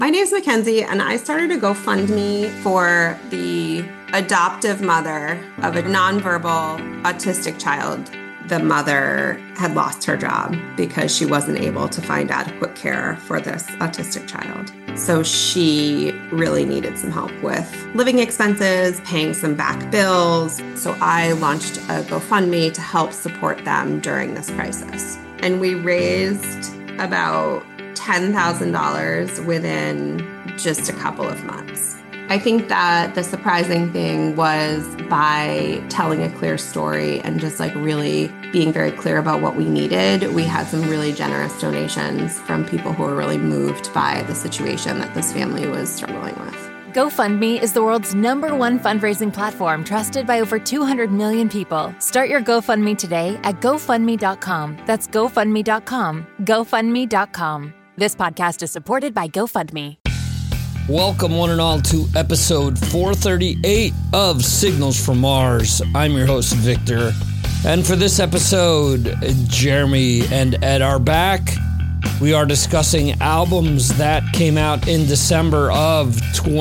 My name is Mackenzie, and I started a GoFundMe for the adoptive mother of a nonverbal autistic child. The mother had lost her job because she wasn't able to find adequate care for this autistic child. So she really needed some help with living expenses, paying some back bills. So I launched a GoFundMe to help support them during this crisis. And we raised about $10,000 within just a couple of months. I think that the surprising thing was by telling a clear story and just really being very clear about what we needed, we had some really generous donations from people who were really moved by the situation that this family was struggling with. GoFundMe is the world's #1 fundraising platform trusted by over 200 million people. Start your GoFundMe today at GoFundMe.com. That's GoFundMe.com. GoFundMe.com. This podcast is supported by GoFundMe. Welcome, one and all, to episode 438 of Signals from Mars. I'm your host, Victor. And for this episode, Jeremy and Ed are back. We are discussing albums that came out in December of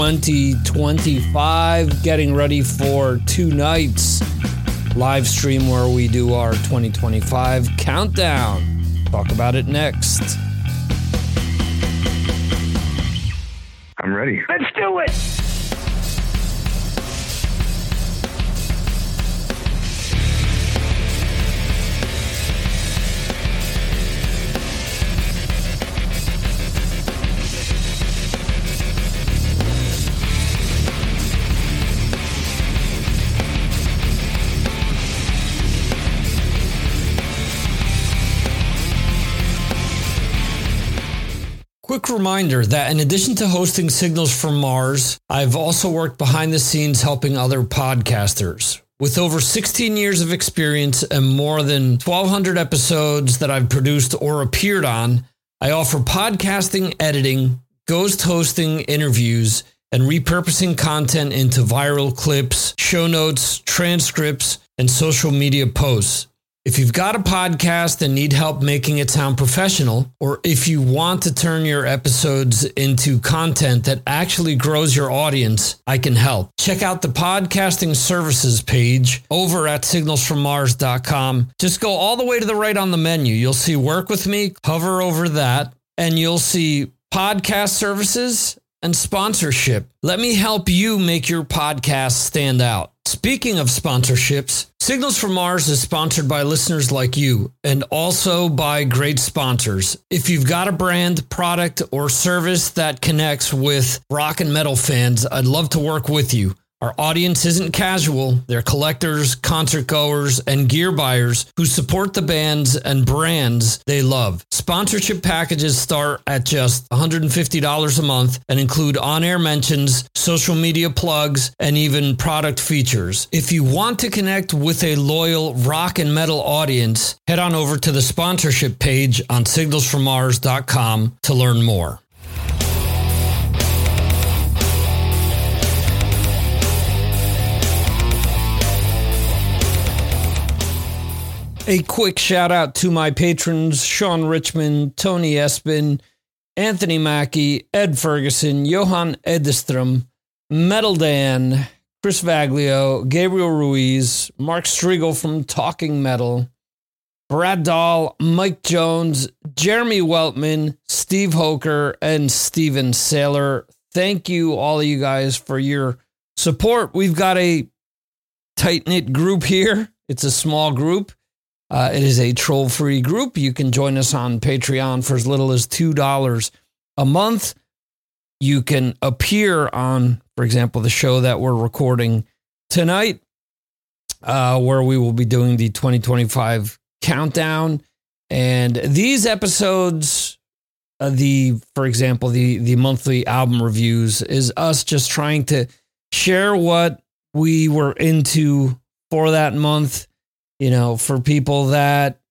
2025, getting ready for two nights live stream where we do our 2025 countdown. Talk about it next. I'm ready. Let's do it! Quick reminder that in addition to hosting Signals from Mars, I've also worked behind the scenes helping other podcasters. With over 16 years of experience and more than 1,200 episodes that I've produced or appeared on, I offer podcasting, editing, ghost hosting interviews, and repurposing content into viral clips, show notes, transcripts, and social media posts. If you've got a podcast and need help making it sound professional, or if you want to turn your episodes into content that actually grows your audience, I can help. Check out the podcasting services page over at signalsfrommars.com. Just go all the way to the right on the menu. You'll see Work With Me, hover over that, and you'll see podcast services and sponsorship. Let me help you make your podcast stand out. Speaking of sponsorships, Signals from Mars is sponsored by listeners like you and also by great sponsors. If you've got a brand, product, or service that connects with rock and metal fans, I'd love to work with you. Our audience isn't casual. They're collectors, concert goers, and gear buyers who support the bands and brands they love. Sponsorship packages start at just $150 a month and include on-air mentions, social media plugs, and even product features. If you want to connect with a loyal rock and metal audience, head on over to the sponsorship page on signalsfrommars.com to learn more. A quick shout out to my patrons, Sean Richmond, Tony Espin, Anthony Mackey, Ed Ferguson, Johan Edestrom, Metal Dan, Chris Vaglio, Gabriel Ruiz, Mark Striegel from Talking Metal, Brad Dahl, Mike Jones, Jeremy Weltman, Steve Hoker, and Steven Saylor. Thank you, all of you guys, for your support. We've got a tight-knit group here. It's a small group. It is a troll-free group. You can join us on Patreon for as little as $2 a month. You can appear on, for example, the show that we're recording tonight, where we will be doing the 2025 countdown. And these episodes, for example, the monthly album reviews, is us just trying to share what we were into for that month. You know, for people that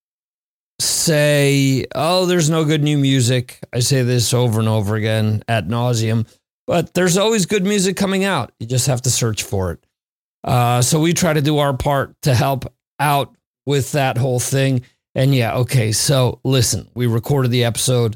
say, oh, there's no good new music. I say this over and over again ad nauseum, but there's always good music coming out. You just have to search for it. So we try to do our part to help out with that whole thing. And yeah, okay, so listen, we recorded the episode.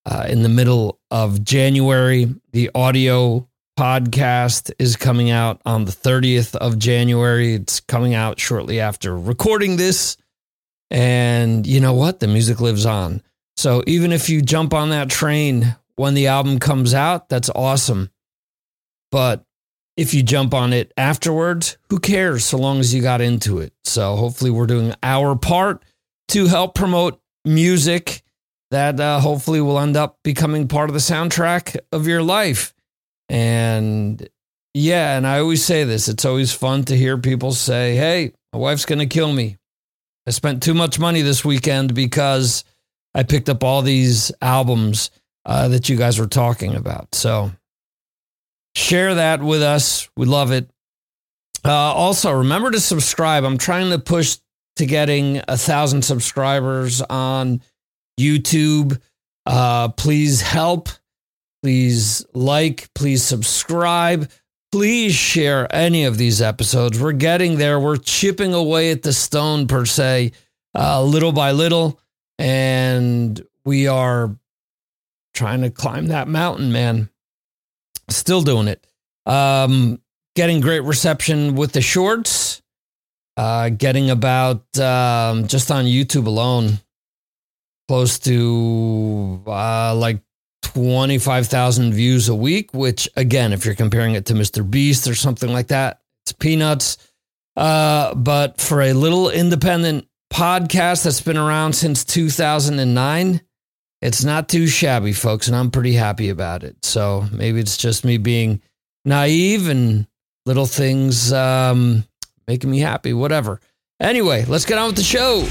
in the middle of January. The audio podcast is coming out on the 30th of January. It's coming out shortly after recording this. And you know what? The music lives on. So even if you jump on that train when the album comes out, that's awesome. But if you jump on it afterwards, who cares so long as you got into it? So hopefully we're doing our part to help promote music that hopefully will end up becoming part of the soundtrack of your life. And yeah, and I always say this, it's always fun to hear people say, hey, my wife's going to kill me. I spent too much money this weekend because I picked up all these albums that you guys were talking about. So share that with us. We love it. Also, remember to subscribe. I'm trying to push to getting 1,000 subscribers on YouTube. Please help. Please like. Please subscribe. Please share any of these episodes. We're getting there. We're chipping away at the stone, per se, little by little. And we are trying to climb that mountain, man. Still doing it. Getting great reception with the shorts. Getting about, just on YouTube alone, close to like 25,000 views a week, which, again, if you're comparing it to Mr. Beast or something like that, it's peanuts. But for a little independent podcast that's been around since 2009, it's not too shabby, folks, and I'm pretty happy about it. So maybe it's just me being naive and little things making me happy, whatever. Anyway, let's get on with the show.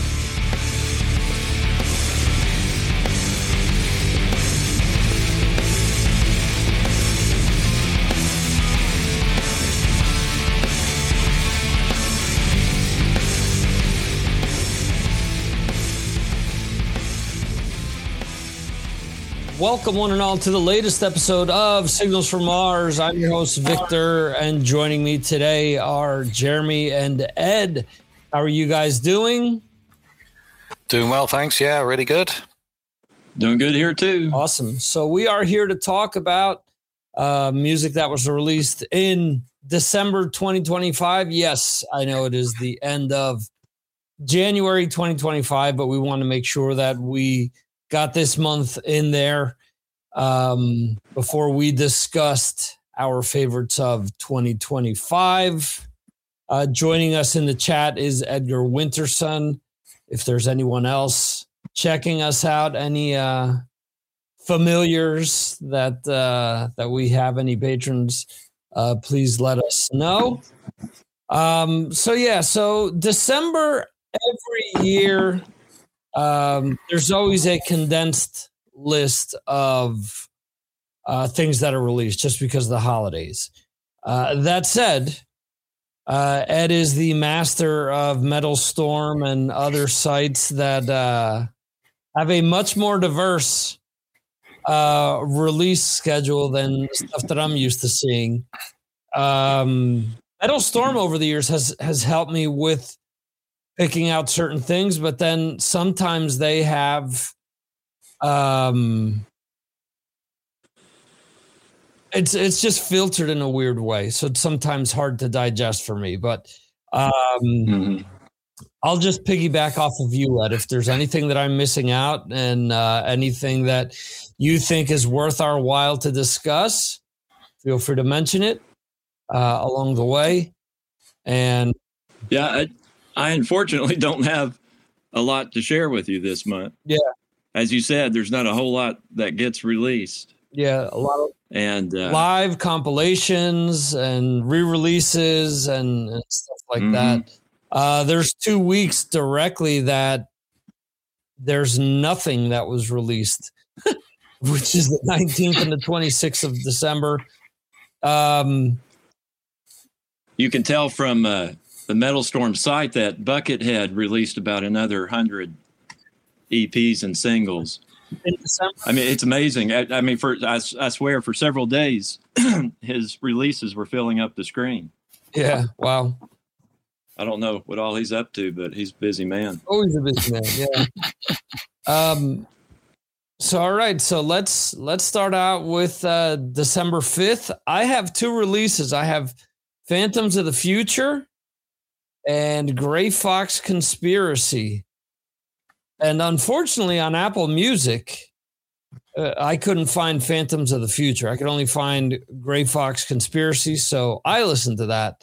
Welcome, one and all, to the latest episode of Signals from Mars. I'm your host, Victor, and joining me today are Jeremy and Ed. How are you guys doing? Doing well, thanks. Yeah, really good. Doing good here, too. Awesome. So we are here to talk about music that was released in December 2025. Yes, I know it is the end of January 2025, but we want to make sure that we got this month in there before we discussed our favorites of 2025. Joining us in the chat is Edgar Winterson. If there's anyone else checking us out, any familiars that we have, any patrons, please let us know. So December every year, there's always a condensed list of things that are released just because of the holidays. That said, Ed is the master of Metal Storm and other sites that have a much more diverse release schedule than stuff that I'm used to seeing. Metal Storm over the years has helped me with picking out certain things, but then sometimes they have it's just filtered in a weird way, so it's sometimes hard to digest for me. But I'll just piggyback off of you, Ed. If there's anything that I'm missing out and anything that you think is worth our while to discuss, feel free to mention it along the way. And yeah, I unfortunately don't have a lot to share with you this month. Yeah. As you said, there's not a whole lot that gets released. Yeah, a lot of live compilations and re-releases and stuff like that. There's 2 weeks directly that there's nothing that was released, which is the 19th and the 26th of December. You can tell from the Metal Storm site that Buckethead released about another 100 EPs and singles. In December. I mean, it's amazing. I mean, I swear, for several days, his releases were filling up the screen. Yeah, wow. I don't know what all he's up to, but he's a busy man. Always a busy man, yeah. So, all right. So let's start out with December 5th. I have two releases. I have Phantoms of the Future and Gray Fox Conspiracy. And unfortunately on Apple Music, I couldn't find Phantoms of the Future. I could only find Gray Fox Conspiracy. So I listened to that.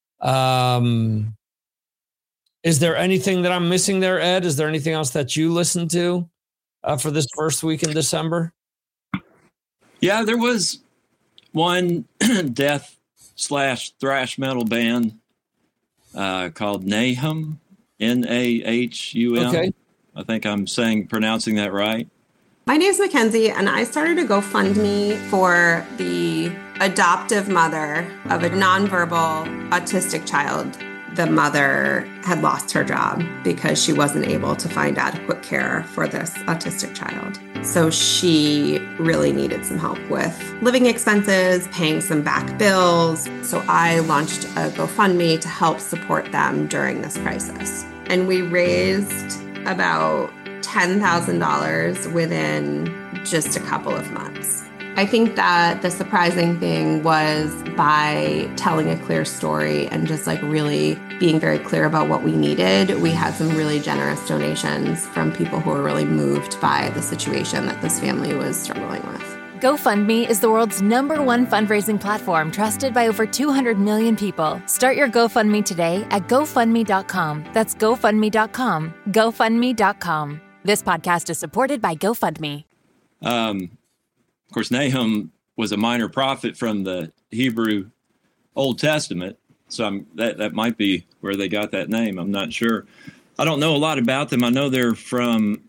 Is there anything that I'm missing there, Ed? Is there anything else that you listened to for this first week in December? Yeah, there was one death/thrash metal band called Nahum, Nahum. Okay. I think I'm pronouncing that right. My name's Mackenzie, and I started a GoFundMe for the adoptive mother of a nonverbal autistic child. The mother had lost her job because she wasn't able to find adequate care for this autistic child. So she really needed some help with living expenses, paying some back bills. So I launched a GoFundMe to help support them during this crisis. And we raised about $10,000 within just a couple of months. I think that the surprising thing was by telling a clear story and just like really being very clear about what we needed, we had some really generous donations from people who were really moved by the situation that this family was struggling with. GoFundMe is the world's #1 fundraising platform trusted by over 200 million people. Start your GoFundMe today at GoFundMe.com. That's GoFundMe.com. GoFundMe.com. This podcast is supported by GoFundMe. Of course, Nahum was a minor prophet from the Hebrew Old Testament, so that might be where they got that name. I'm not sure. I don't know a lot about them. I know they're from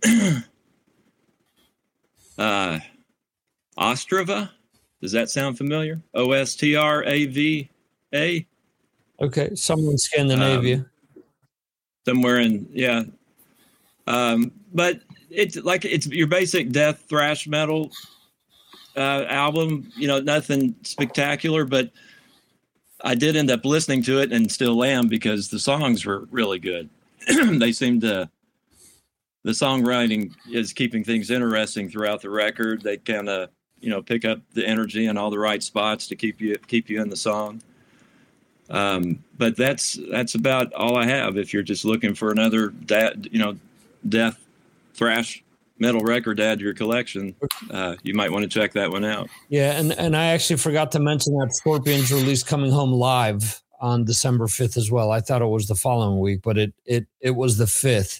Ostrava. Does that sound familiar? Ostrava. Okay, somewhere in Scandinavia. Somewhere in, yeah. But it's your basic death thrash metal album, nothing spectacular, but I did end up listening to it and still am because the songs were really good. They seem to, the songwriting is keeping things interesting throughout the record. They kind of, pick up the energy in all the right spots to keep you in the song. But that's about all I have. If you're just looking for another death thrash metal record to add to your collection, you might want to check that one out. Yeah, and I actually forgot to mention that Scorpions released Coming Home Live on December 5th as well. I thought it was the following week, but it was the 5th.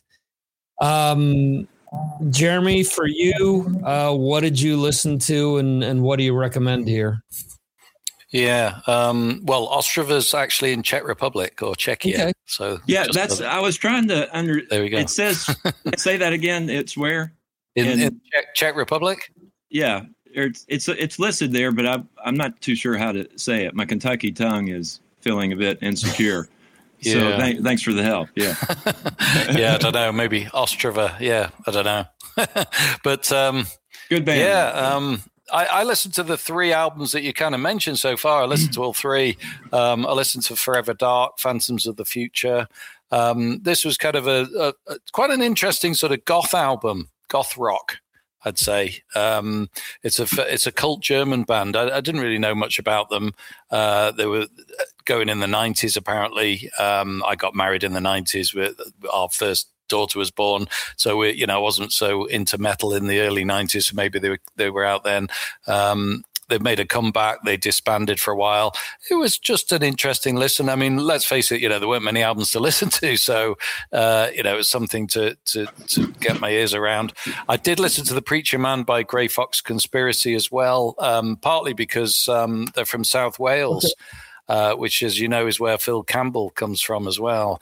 Jeremy, for you, what did you listen to and what do you recommend here? Yeah, well, Ostrava's actually in Czech Republic or Czechia. Okay. So yeah, I was trying to There we go. It says, say that again. It's where? In Czech Republic? Yeah, it's listed there, but I'm not too sure how to say it. My Kentucky tongue is feeling a bit insecure. Yeah. So thanks for the help. Yeah. Yeah, I don't know. Maybe Ostrava. Yeah, I don't know. But good band. Yeah. I listened to the 3 albums that you kind of mentioned so far. I listened to all 3. I listened to Forever Dark, Phantoms of the Future. This was kind of a quite an interesting sort of goth album, goth rock, I'd say. It's a cult German band. I didn't really know much about them. They were going in the 90s, apparently. I got married in the 90s with our first daughter was born, so I wasn't so into metal in the early 90s, so maybe they were out then. They've made a comeback. They disbanded for a while. It was just an interesting listen. I mean, let's face it, there weren't many albums to listen to, so it was something to get my ears around. I did listen to The Preacher Man by Gray Fox Conspiracy as well, partly because they're from South Wales, which, as you know, is where Phil Campbell comes from as well.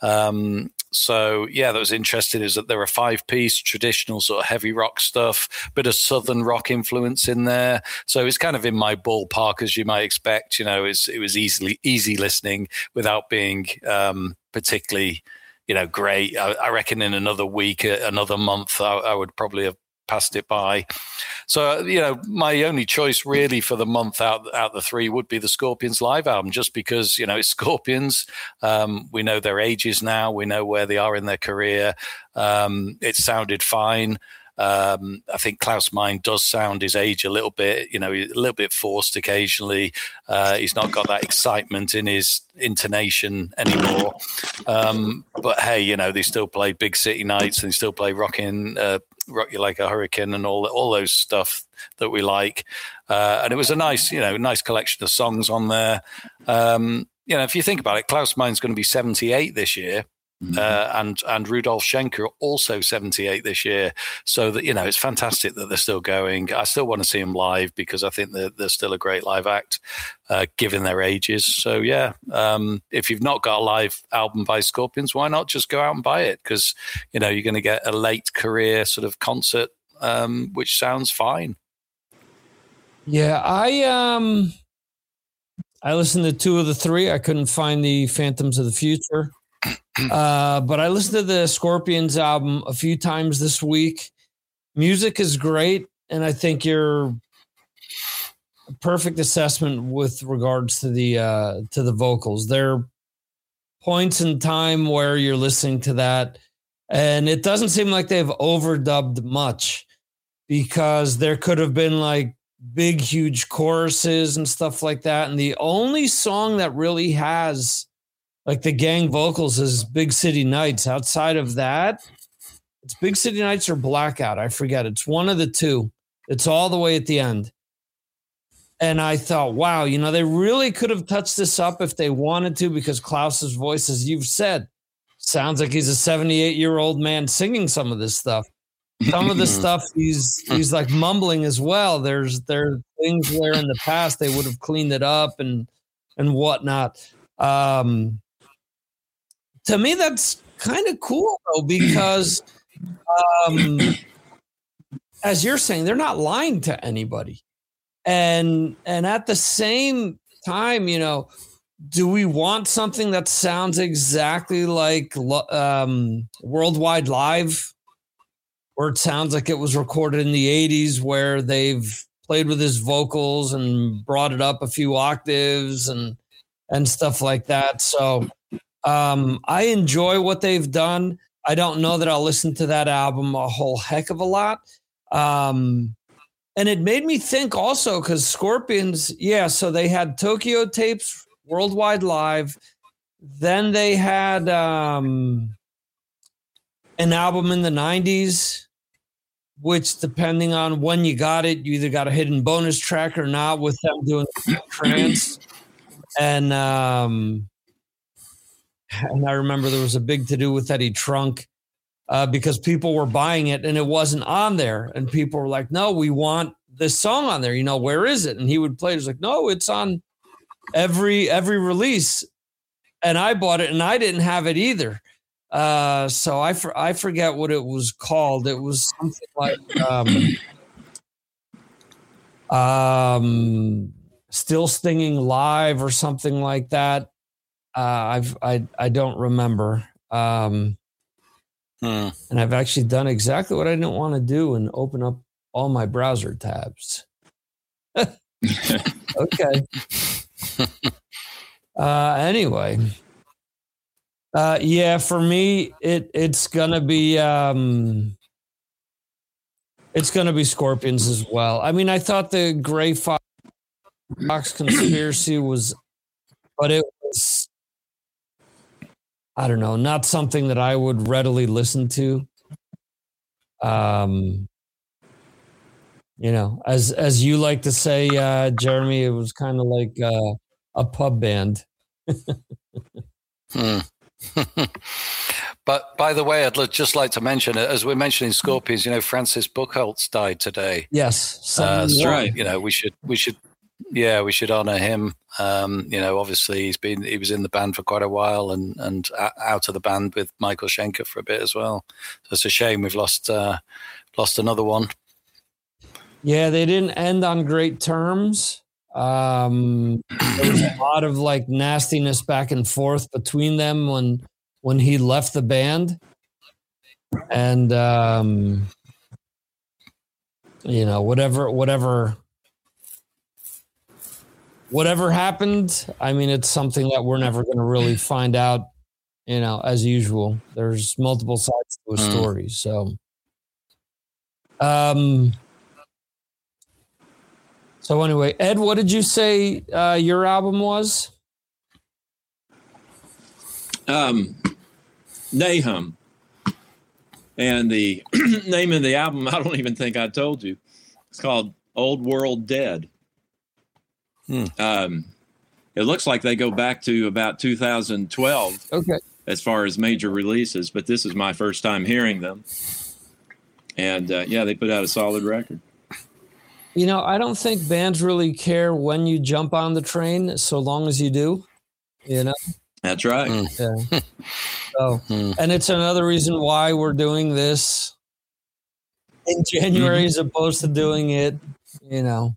So, yeah, that was interesting is that there are 5-piece traditional sort of heavy rock stuff, bit of southern rock influence in there. So it's kind of in my ballpark, as you might expect. It was easy listening without being particularly, great. I reckon in another week, another month, I would probably have passed it by. So, my only choice really for the month out the 3 would be the Scorpions live album, just because, it's Scorpions. We know their ages now. We know where they are in their career. It sounded fine. I think Klaus Meine does sound his age a little bit, a little bit forced occasionally. He's not got that excitement in his intonation anymore. But hey, they still play Big City Nights and they still play Rock You Like a Hurricane and all those stuff that we like. And it was a nice collection of songs on there. If you think about it, Klaus Meine's going to be 78 this year. And Rudolf Schenker also 78 this year. So that, it's fantastic that they're still going. I still want to see them live because I think they're still a great live act, given their ages. So yeah, if you've not got a live album by Scorpions, why not just go out and buy it? Because, you're going to get a late career sort of concert, which sounds fine. Yeah. I listened to 2 of the 3. I couldn't find the Phantoms of the Future. But I listened to the Scorpions album a few times this week. Music is great, and I think you're a perfect assessment with regards to the vocals. There are points in time where you're listening to that, and it doesn't seem like they've overdubbed much, because there could have been like big, huge choruses and stuff like that. And the only song that really has like the gang vocals is Big City Nights. Outside of that, it's Big City Nights or Blackout. I forget. It's one of the 2. It's all the way at the end. And I thought, wow, they really could have touched this up if they wanted to, because Klaus's voice, as you've said, sounds like he's a 78-year-old man singing some of this stuff. Some of the stuff he's like mumbling as well. There are things where in the past they would have cleaned it up and whatnot. To me, that's kind of cool, though, because as you're saying, they're not lying to anybody. And at the same time, do we want something that sounds exactly like Worldwide Live, where it sounds like it was recorded in the 80s, where they've played with his vocals and brought it up a few octaves and stuff like that? So I enjoy what they've done. I don't know that I'll listen to that album a whole heck of a lot. And it made me think also, because Scorpions, so they had Tokyo Tapes, Worldwide Live. Then they had an album in the 90s, which, depending on when you got it, you either got a hidden bonus track or not, with them doing trance. And I remember there was a big to-do with Eddie Trunk because people were buying it and it wasn't on there. And people were like, no, we want this song on there. Where is it? And he would play it. It was like, no, it's on every release. And I bought it and I didn't have it either. So I forget what it was called. It was something like Still Stinging Live or something like that. I don't remember. And I've actually done exactly what I didn't want to do and open up all my browser tabs. Okay. Anyway. For me, it's gonna be Scorpions as well. I mean, I thought the Gray Fox Conspiracy was, but it was, I don't know, not something that I would readily listen to. As you like to say, Jeremy, it was kind of like a pub band. But by the way, I'd just like to mention, as we're mentioning Scorpions, Francis Buchholz died today. Yes, that's right. We should honor him. Obviously he was in the band for quite a while and out of the band with Michael Schenker for a bit as well. So it's a shame we've lost another one. Yeah, they didn't end on great terms. There was a lot of like nastiness back and forth between them when he left the band, and whatever happened. I mean, it's something that we're never going to really find out. As usual, there's multiple sides to a story. So, So anyway, Ed, what did you say your album was? Nahum. And the name of the album, I don't even think I told you. It's called Old World Dead. It looks like they go back to about 2012. Okay. As far as major releases, but this is my first time hearing them. And they put out a solid record. You know, I don't think bands really care when you jump on the train, so long as you do. You know, that's right. Yeah. So, and it's another reason why we're doing this in January as opposed to doing it, you know,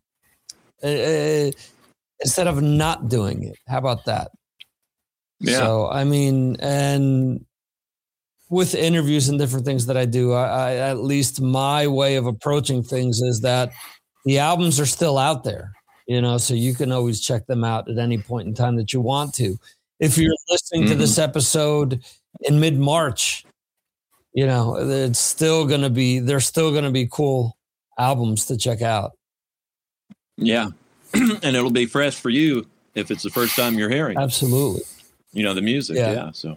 instead of not doing it. How about that? Yeah. So, I mean, and with interviews and different things that I do, I at least my way of approaching things is that the albums are still out there, you know, so you can always check them out at any point in time that you want to. If you're listening to this episode in mid-March, you know, there's still going to be cool albums to check out. Yeah. And it'll be fresh for you if it's the first time you're hearing. Absolutely. You know, the music. Yeah. So.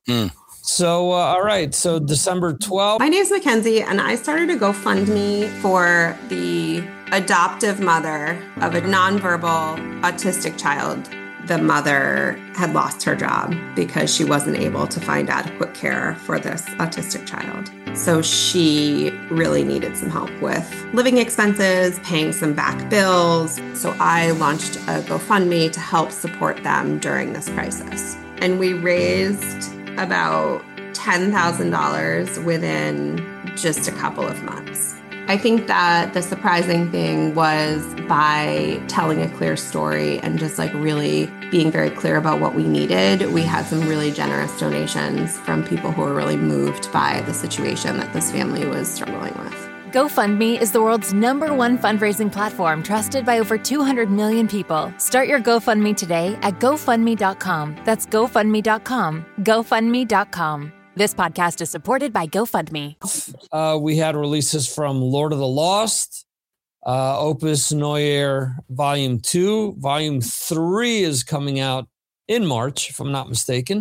So, all right. So December 12th. My name's Mackenzie, and I started a GoFundMe for the adoptive mother of a nonverbal autistic child. The mother had lost her job because she wasn't able to find adequate care for this autistic child. So she really needed some help with living expenses, paying some back bills. So I launched a GoFundMe to help support them during this crisis. And we raised about $10,000 within just a couple of months. I think that the surprising thing was by telling a clear story and just like really being very clear about what we needed, we had some really generous donations from people who were really moved by the situation that this family was struggling with. GoFundMe is the world's #1 fundraising platform trusted by over 200 million people. Start your GoFundMe today at GoFundMe.com. That's GoFundMe.com. GoFundMe.com. This podcast is supported by GoFundMe. We had releases from Lord of the Lost, Opus Neue Volume 2. Volume 3 is coming out in March, if I'm not mistaken.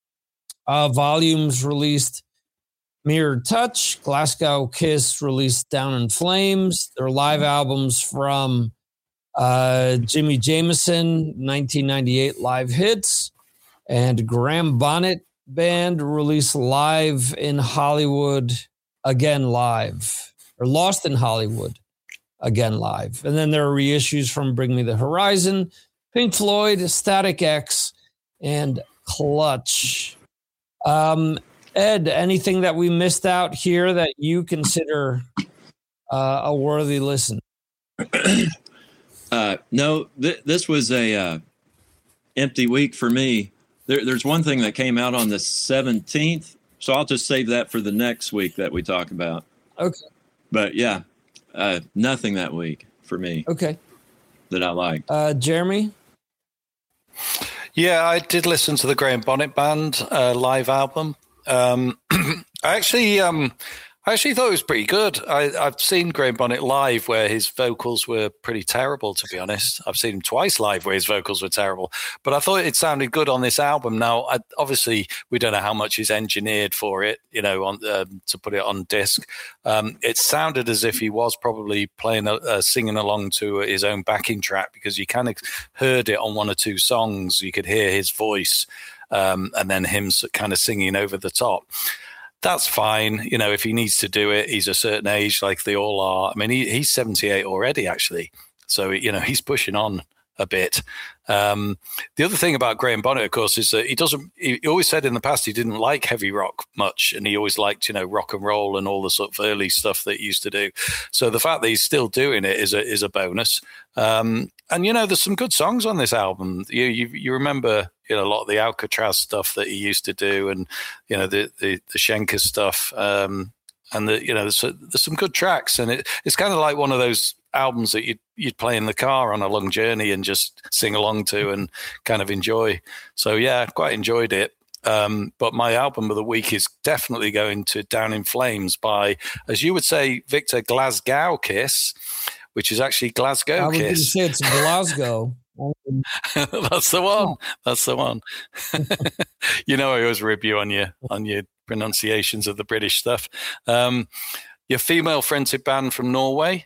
Volumes released Mirrored Touch, Glasgow Kiss released Down in Flames. Their live albums from Jimmy Jameson, 1998 Live Hits, and Graham Bonnet Band released Live in Hollywood, Again Live, or Lost in Hollywood, Again Live. And then there are reissues from Bring Me the Horizon, Pink Floyd, Static X, and Clutch. Ed, anything that we missed out here that you consider a worthy listen? No, this was a empty week for me. There's one thing that came out on the 17th, so I'll just save that for the next week that we talk about. Okay. But yeah, nothing that week for me. Okay. That I liked. Jeremy? Yeah, I did listen to the Graham Bonnet Band live album. I actually thought it was pretty good. I've seen Graham Bonnet live where his vocals were pretty terrible, to be honest. I've seen him twice live where his vocals were terrible, but I thought it sounded good on this album. Now, obviously, we don't know how much he's engineered for it, you know, to put it on disc. It sounded as if he was probably playing, singing along to his own backing track, because you kind of heard it on one or two songs. You could hear his voice. And then him kind of singing over the top. That's fine. You know, if he needs to do it, he's a certain age, like they all are. I mean, he's 78 already, actually. So, you know, he's pushing on a bit. The other thing about Graham Bonnet, of course, is that he always said in the past he didn't like heavy rock much, and he always liked, you know, rock and roll and all the sort of early stuff that he used to do. So the fact that he's still doing it is a bonus. And, you know, there's some good songs on this album. You remember, you know, a lot of the Alcatraz stuff that he used to do, and, you know, the Schenker stuff. And you know, there's some good tracks, and it's kind of like one of those albums that you'd play in the car on a long journey and just sing along to and kind of enjoy. So yeah, I quite enjoyed it. But my album of the week is definitely going to Down in Flames by, as you would say, Victor, Glasgow Kiss, which is actually Glasgow Kiss. I was going to say it's Glasgow. That's the one. That's the one. You know, I always rib you on your pronunciations of the British stuff. Your female-fronted band from Norway.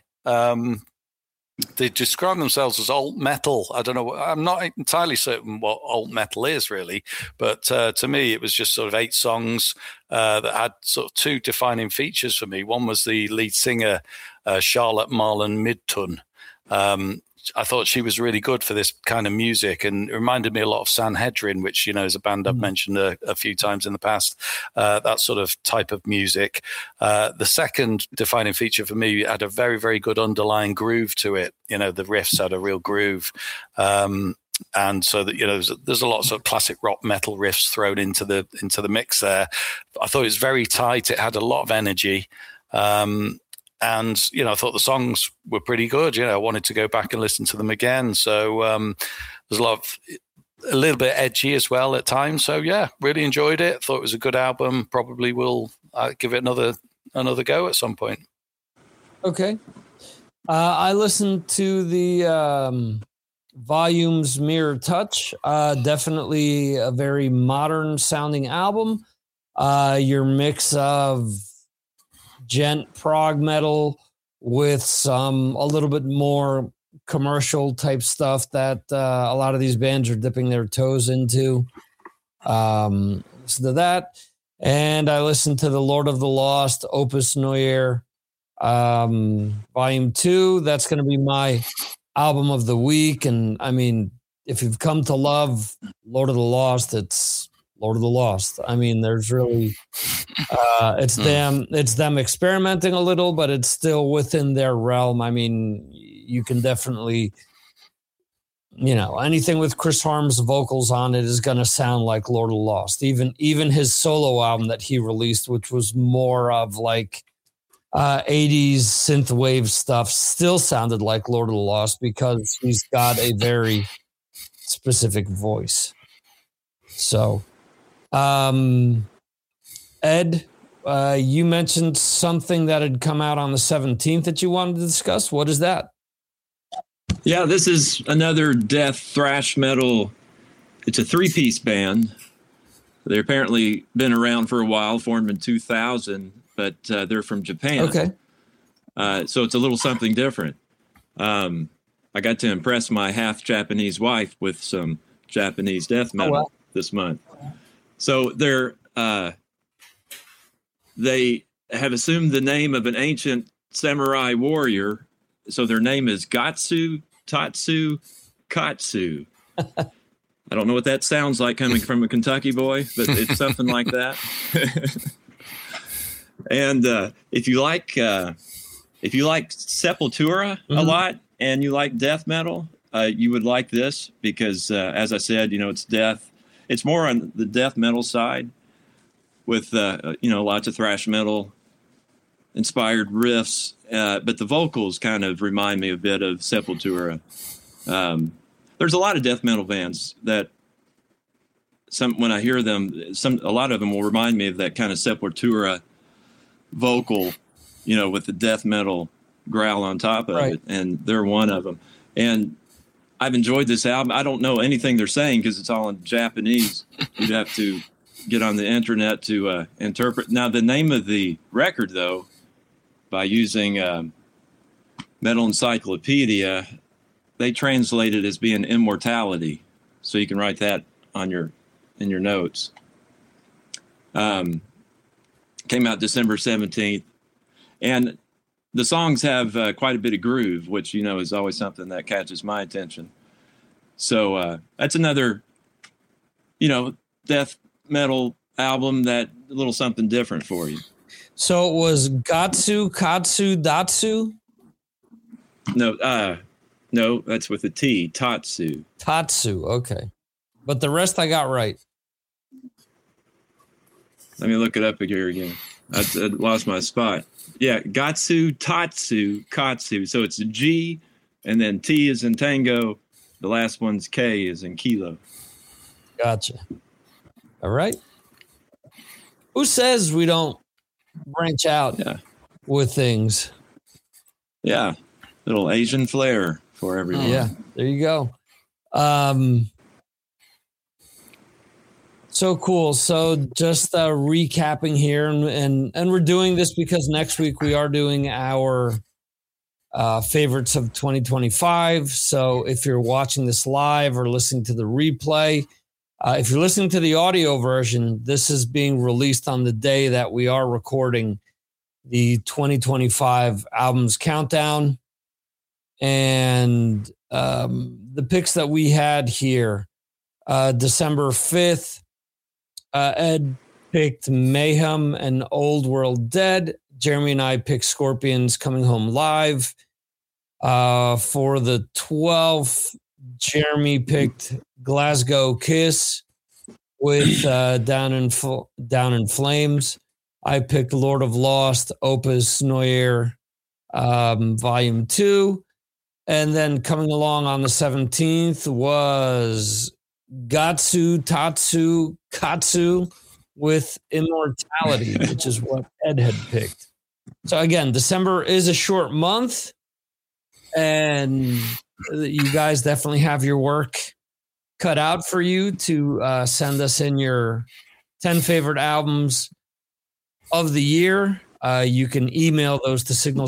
They describe themselves as alt metal. I don't know. I'm not entirely certain what alt metal is really, but to me, it was just sort of 8 songs that had sort of 2 defining features for me. One was the lead singer, Charlotte Marlon Midtun. I thought she was really good for this kind of music, and it reminded me a lot of Sanhedrin, which, you know, is a band I've mentioned a few times in the past, that sort of type of music. The second defining feature for me had a very, very good underlying groove to it. You know, the riffs had a real groove. And so that, you know, there's a lot of sort of classic rock metal riffs thrown into the mix there. I thought it was very tight. It had a lot of energy. And, you know, I thought the songs were pretty good. You know, I wanted to go back and listen to them again. So there's a little bit edgy as well at times. So, yeah, really enjoyed it. Thought it was a good album. Probably will give it another go at some point. Okay. I listened to the Volumes Mirror Touch. Definitely a very modern sounding album. Your mix of gent prog metal with a little bit more commercial type stuff that a lot of these bands are dipping their toes into. Listen to that. And I listened to the Lord of the Lost, Opus Neue, Volume 2. That's going to be my album of the week. And I mean, if you've come to love Lord of the Lost, it's Lord of the Lost. I mean, there's really, it's them experimenting a little, but it's still within their realm. I mean, you can definitely, you know, anything with Chris Harm's vocals on it is going to sound like Lord of the Lost. Even his solo album that he released, which was more of like 80s synthwave stuff, still sounded like Lord of the Lost because he's got a very specific voice. So, Ed, you mentioned something that had come out on the 17th that you wanted to discuss. What is that? Yeah, this is another death thrash metal. It's a 3-piece band. They're apparently been around for a while, formed in 2000, but they're from Japan. Okay. So it's a little something different. I got to impress my half Japanese wife with some Japanese death metal this month. So they have assumed the name of an ancient samurai warrior. So their name is Gatsu Tatsu Katsu. I don't know what that sounds like coming from a Kentucky boy, but it's something like that. And if you like Sepultura a lot and you like death metal, you would like this because, as I said, you know, it's death. It's more on the death metal side with, you know, lots of thrash metal inspired riffs. But the vocals kind of remind me a bit of Sepultura. There's a lot of death metal bands that when I hear them, a lot of them will remind me of that kind of Sepultura vocal, you know, with the death metal growl on top of it. And they're one of them. And I've enjoyed this album. I don't know anything they're saying because it's all in Japanese. You'd have to get on the internet to interpret. Now, the name of the record, though, by using Metal Encyclopedia, they translate it as being Immortality. So you can write that in your notes. Came out December 17th. And the songs have quite a bit of groove, which, you know, is always something that catches my attention. So that's another, you know, death metal album that a little something different for you. So it was Gatsu, Katsu, Datsu? No, that's with a T, Tatsu. Tatsu, okay. But the rest I got right. Let me look it up here again. I lost my spot. Yeah, Gatsu, Tatsu, Katsu. So it's a G, and then T is in Tango. The last one's K is in Kilo. Gotcha. All right. Who says we don't branch out with things? Yeah. Little Asian flair for everyone. Yeah. There you go. So cool. So just recapping here, and we're doing this because next week we are doing our favorites of 2025. So if you're watching this live or listening to the replay, if you're listening to the audio version, this is being released on the day that we are recording the 2025 albums countdown. And the picks that we had here, December 5th, Ed picked Mayhem and Old World Dead. Jeremy and I picked Scorpions Coming Home Live. For the 12th, Jeremy picked Glasgow Kiss with Down in Flames. I picked Lord of Lost, Opus Noir, Volume 2. And then coming along on the 17th was Gatsu Tatsu Katsu with Immortality, which is what Ed had picked. So again, December is a short month, and you guys definitely have your work cut out for you to send us in your 10 favorite albums of the year. You can email those to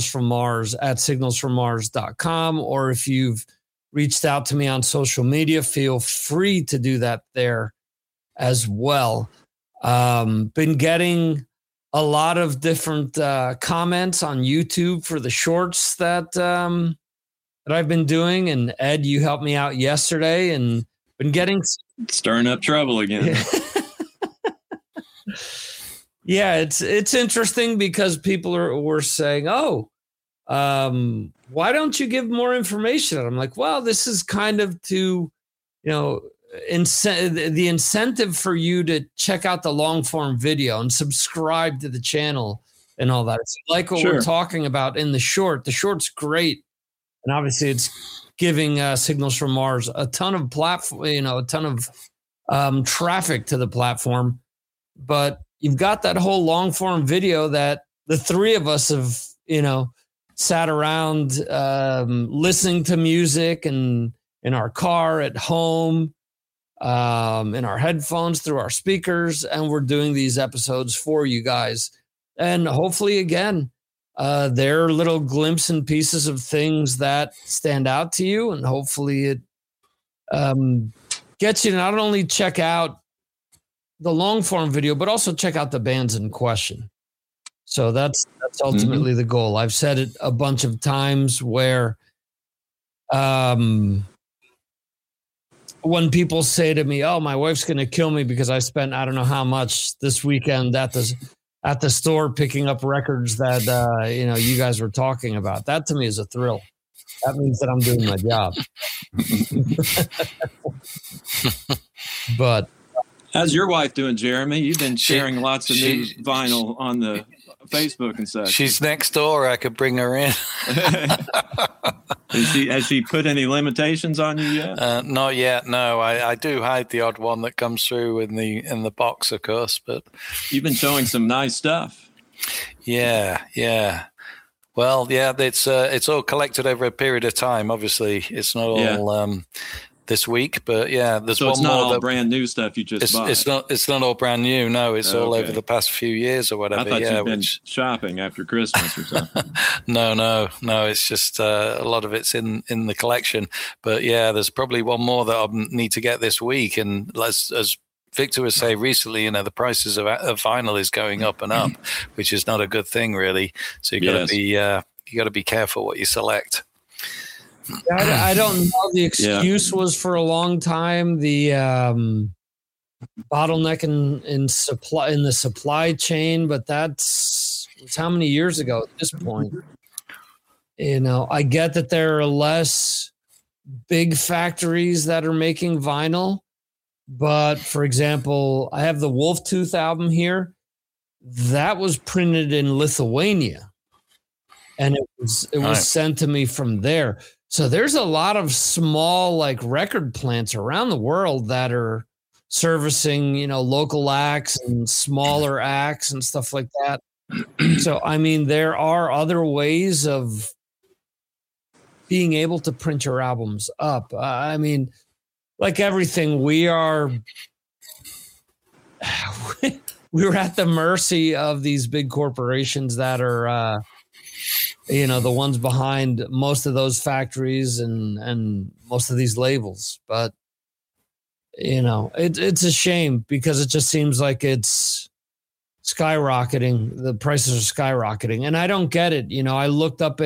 signalsfrommars@signalsfrommars.com, or if you've reached out to me on social media, feel free to do that there as well. Been getting a lot of different comments on YouTube for the shorts that I've been doing. And Ed, you helped me out yesterday and been getting stirring up trouble again. Yeah, it's interesting because people were saying, "Oh, why don't you give more information?" And I'm like, "Well, this is kind of to, the incentive for you to check out the long form video and subscribe to the channel and all that. It's like what we're talking about in the short. The short's great, and obviously it's giving Signals from Mars a ton of traffic to the platform, but you've got that whole long form video that the three of us have, sat around listening to music and in our car at home, in our headphones through our speakers. And we're doing these episodes for you guys. And hopefully, again, they're little glimpses and pieces of things that stand out to you. And hopefully it gets you to not only check out the long form video, but also check out the bands in question. So that's ultimately the goal. I've said it a bunch of times where when people say to me, "Oh, my wife's going to kill me because I spent I don't know how much this weekend at the store picking up records that you guys were talking about," that to me is a thrill. That means that I'm doing my job. But how's your wife doing, Jeremy? You've been sharing lots of new vinyl on the Facebook and such. She's next door. I could bring her in. Has she put any limitations on you yet? Not yet. No, I do hide the odd one that comes through in the box, of course. But you've been showing some nice stuff. Yeah. Well, yeah, it's all collected over a period of time. Obviously, it's not all this week, but yeah, there's so one it's not more all brand new stuff you just bought. It's not all brand new. No, it's all over the past few years or whatever. I thought you'd been shopping after Christmas or something. No. It's just a lot of it's in the collection. But yeah, there's probably one more that I need to get this week. And as Victor was saying recently, the prices of vinyl is going up and up, which is not a good thing, really. So you got to be careful what you select. I don't know. The excuse was for a long time the bottleneck in the supply chain, but it's how many years ago at this point? I get that there are less big factories that are making vinyl, but for example, I have the Wolf Tooth album here. That was printed in Lithuania, and it was sent to me from there. So there's a lot of small record plants around the world that are servicing, local acts and smaller acts and stuff like that. So, I mean, there are other ways of being able to print your albums up. I mean, like everything, we're at the mercy of these big corporations that are, the ones behind most of those factories and most of these labels. But, it's a shame because it just seems like it's skyrocketing. The prices are skyrocketing. And I don't get it. I looked up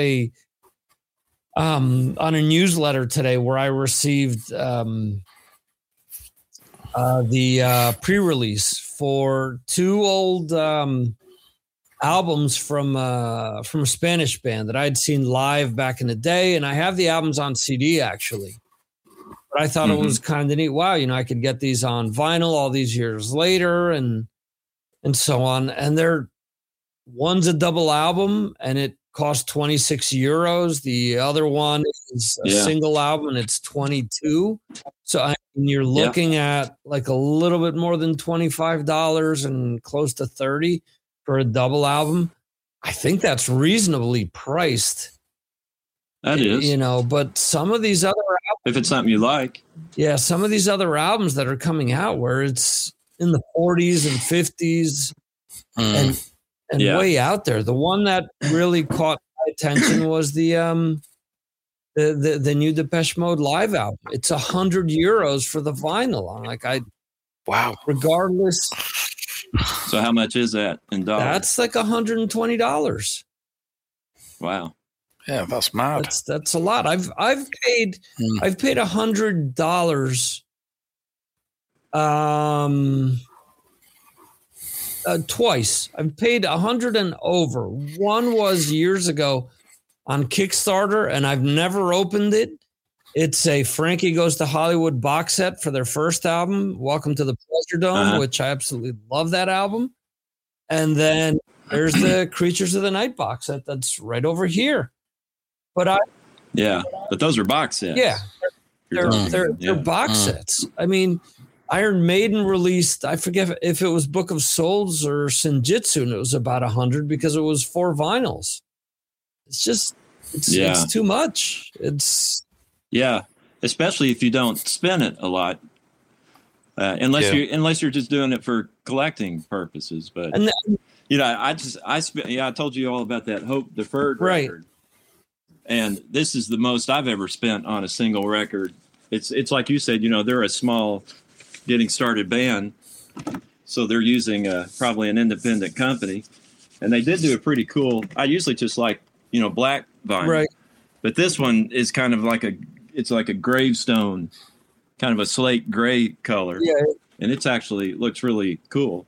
on a newsletter today where I received the pre-release for two old albums from a Spanish band that I'd seen live back in the day, and I have the albums on CD actually. But I thought it was kind of neat. Wow, I could get these on vinyl all these years later, and so on. And one's a double album, and it cost 26 euros. The other one is a single album, and it's 22. So you're looking at like a little bit more than $25 and close to 30 for a double album. I think that's reasonably priced. That is. But some of these other albums, if it's something you like. Yeah, some of these other albums that are coming out where it's in the 40s and 50s and way out there. The one that really caught my attention was the new Depeche Mode live album. It's 100 euros for the vinyl. I'm like, wow. Regardless. So how much is that in dollars? That's like $120. Wow. Yeah, that's mad. That's a lot. I've paid $100 twice. I've paid 100 and over. One was years ago on Kickstarter, and I've never opened it. It's a Frankie Goes to Hollywood box set for their first album, Welcome to the Pleasure Dome, which I absolutely love that album. And then there's the Creatures of the Night box set that's right over here. But those are box sets. Yeah, they're box sets. I mean, Iron Maiden released, I forget if it was Book of Souls or Senjutsu, and it was about 100 because it was 4 vinyls. It's too much. Especially if you don't spin it a lot, unless you're just doing it for collecting purposes. But I told you all about that Hope Deferred record, and this is the most I've ever spent on a single record. It's like you said, they're a small getting started band, so they're using probably an independent company, and they did do a pretty cool. I usually just like black vinyl, right? But this one is kind of like it's like a gravestone, kind of a slate gray color, and it's actually looks really cool.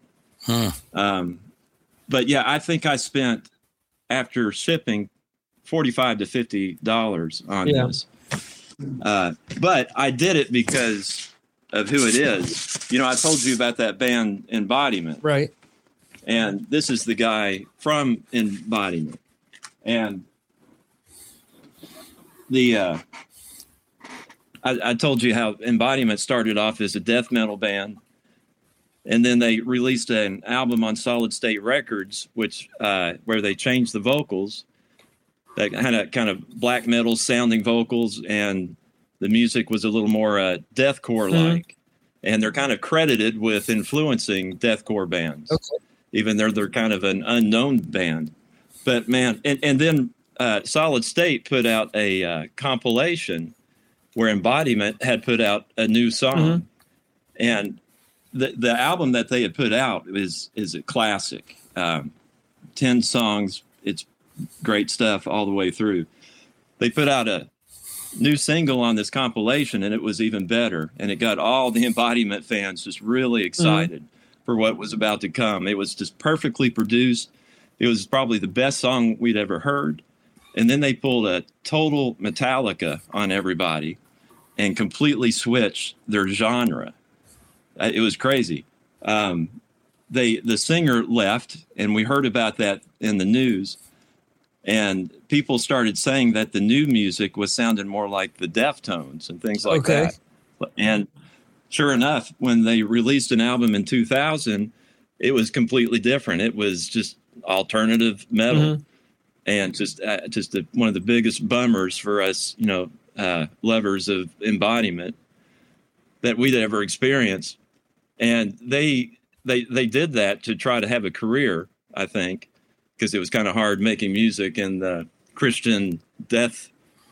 But yeah, I think I spent after shipping $45 to $50 on this, but I did it because of who it is. I told you about that band Embodiment. Right. And this is the guy from Embodiment. And I told you how Embodiment started off as a death metal band. And then they released an album on Solid State Records, which where they changed the vocals. That had a kind of black metal sounding vocals, and the music was a little more deathcore like. And they're kind of credited with influencing deathcore bands, even though they're kind of an unknown band. But man, and then Solid State put out a compilation where Embodiment had put out a new song, and the album that they had put out is a classic. 10 songs. It's great stuff all the way through. They put out a new single on this compilation, and it was even better. And it got all the Embodiment fans just really excited for what was about to come. It was just perfectly produced. It was probably the best song we'd ever heard. And then they pulled a total Metallica on everybody and completely switched their genre. It was crazy. The singer left, and we heard about that in the news. And people started saying that the new music was sounding more like the Deftones and things like that. And sure enough, when they released an album in 2000, it was completely different. It was just alternative metal, and just one of the biggest bummers for us, lovers of embodiment that we'd ever experienced. And they did that to try to have a career, I think, because it was kind of hard making music in the Christian death,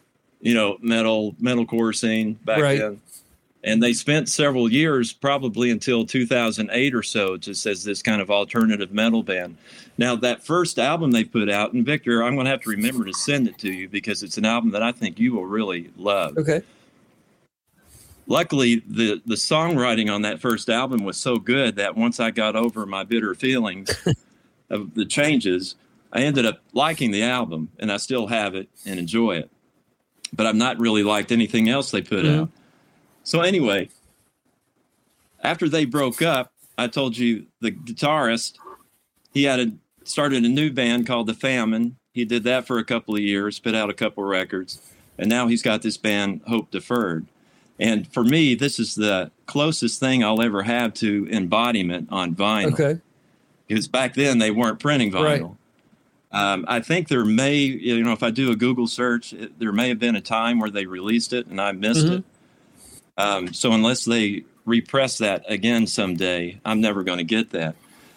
metalcore scene back then. And they spent several years, probably until 2008 or so, just as this kind of alternative metal band. Now, that first album they put out, and Victor, I'm going to have to remember to send it to you because it's an album that I think you will really love. Okay. Luckily, the songwriting on that first album was so good that once I got over my bitter feelings of the changes, I ended up liking the album, and I still have it and enjoy it. But I've not really liked anything else they put out. So anyway, after they broke up, I told you the guitarist, he started a new band called The Famine. He did that for a couple of years, put out a couple of records, and now he's got this band, Hope Deferred. And for me, this is the closest thing I'll ever have to embodiment on vinyl. Okay. Because back then they weren't printing vinyl. Right. I think there may, if I do a Google search, there may have been a time where they released it and I missed it. So unless they repress that again someday, I'm never going to get that.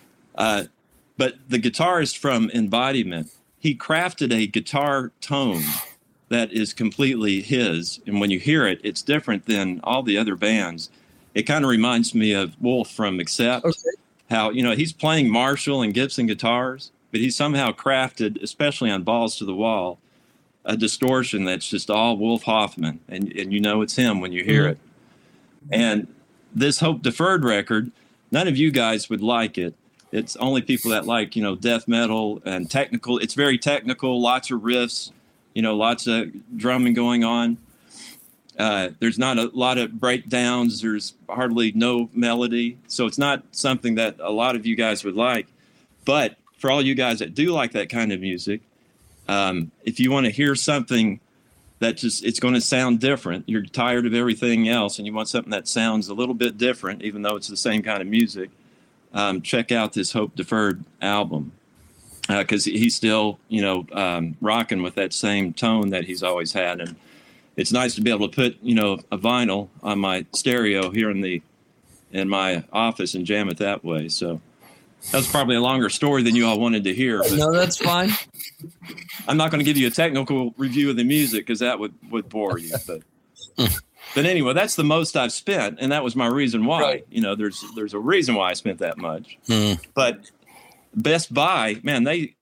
But the guitarist from Embodiment, he crafted a guitar tone that is completely his. And when you hear it, it's different than all the other bands. It kind of reminds me of Wolf from Accept. Okay. How, he's playing Marshall and Gibson guitars, but he somehow crafted, especially on Balls to the Wall, a distortion that's just all Wolf Hoffman. And it's him when you hear it. And this Hope Deferred record, none of you guys would like it. It's only people that like, death metal and technical. It's very technical, lots of riffs, lots of drumming going on. There's not a lot of breakdowns. There's hardly no melody. So it's not something that a lot of you guys would like. But for all you guys that do like that kind of music, if you want to hear something that it's going to sound different, you're tired of everything else and you want something that sounds a little bit different, even though it's the same kind of music, check out this Hope Deferred album. Because he's still, rocking with that same tone that he's always had. And it's nice to be able to put, a vinyl on my stereo here in my office and jam it that way. So that was probably a longer story than you all wanted to hear. But no, that's fine. I'm not going to give you a technical review of the music because that would bore you. But anyway, that's the most I've spent, and that was my reason why. Right. There's a reason why I spent that much. But Best Buy, man, they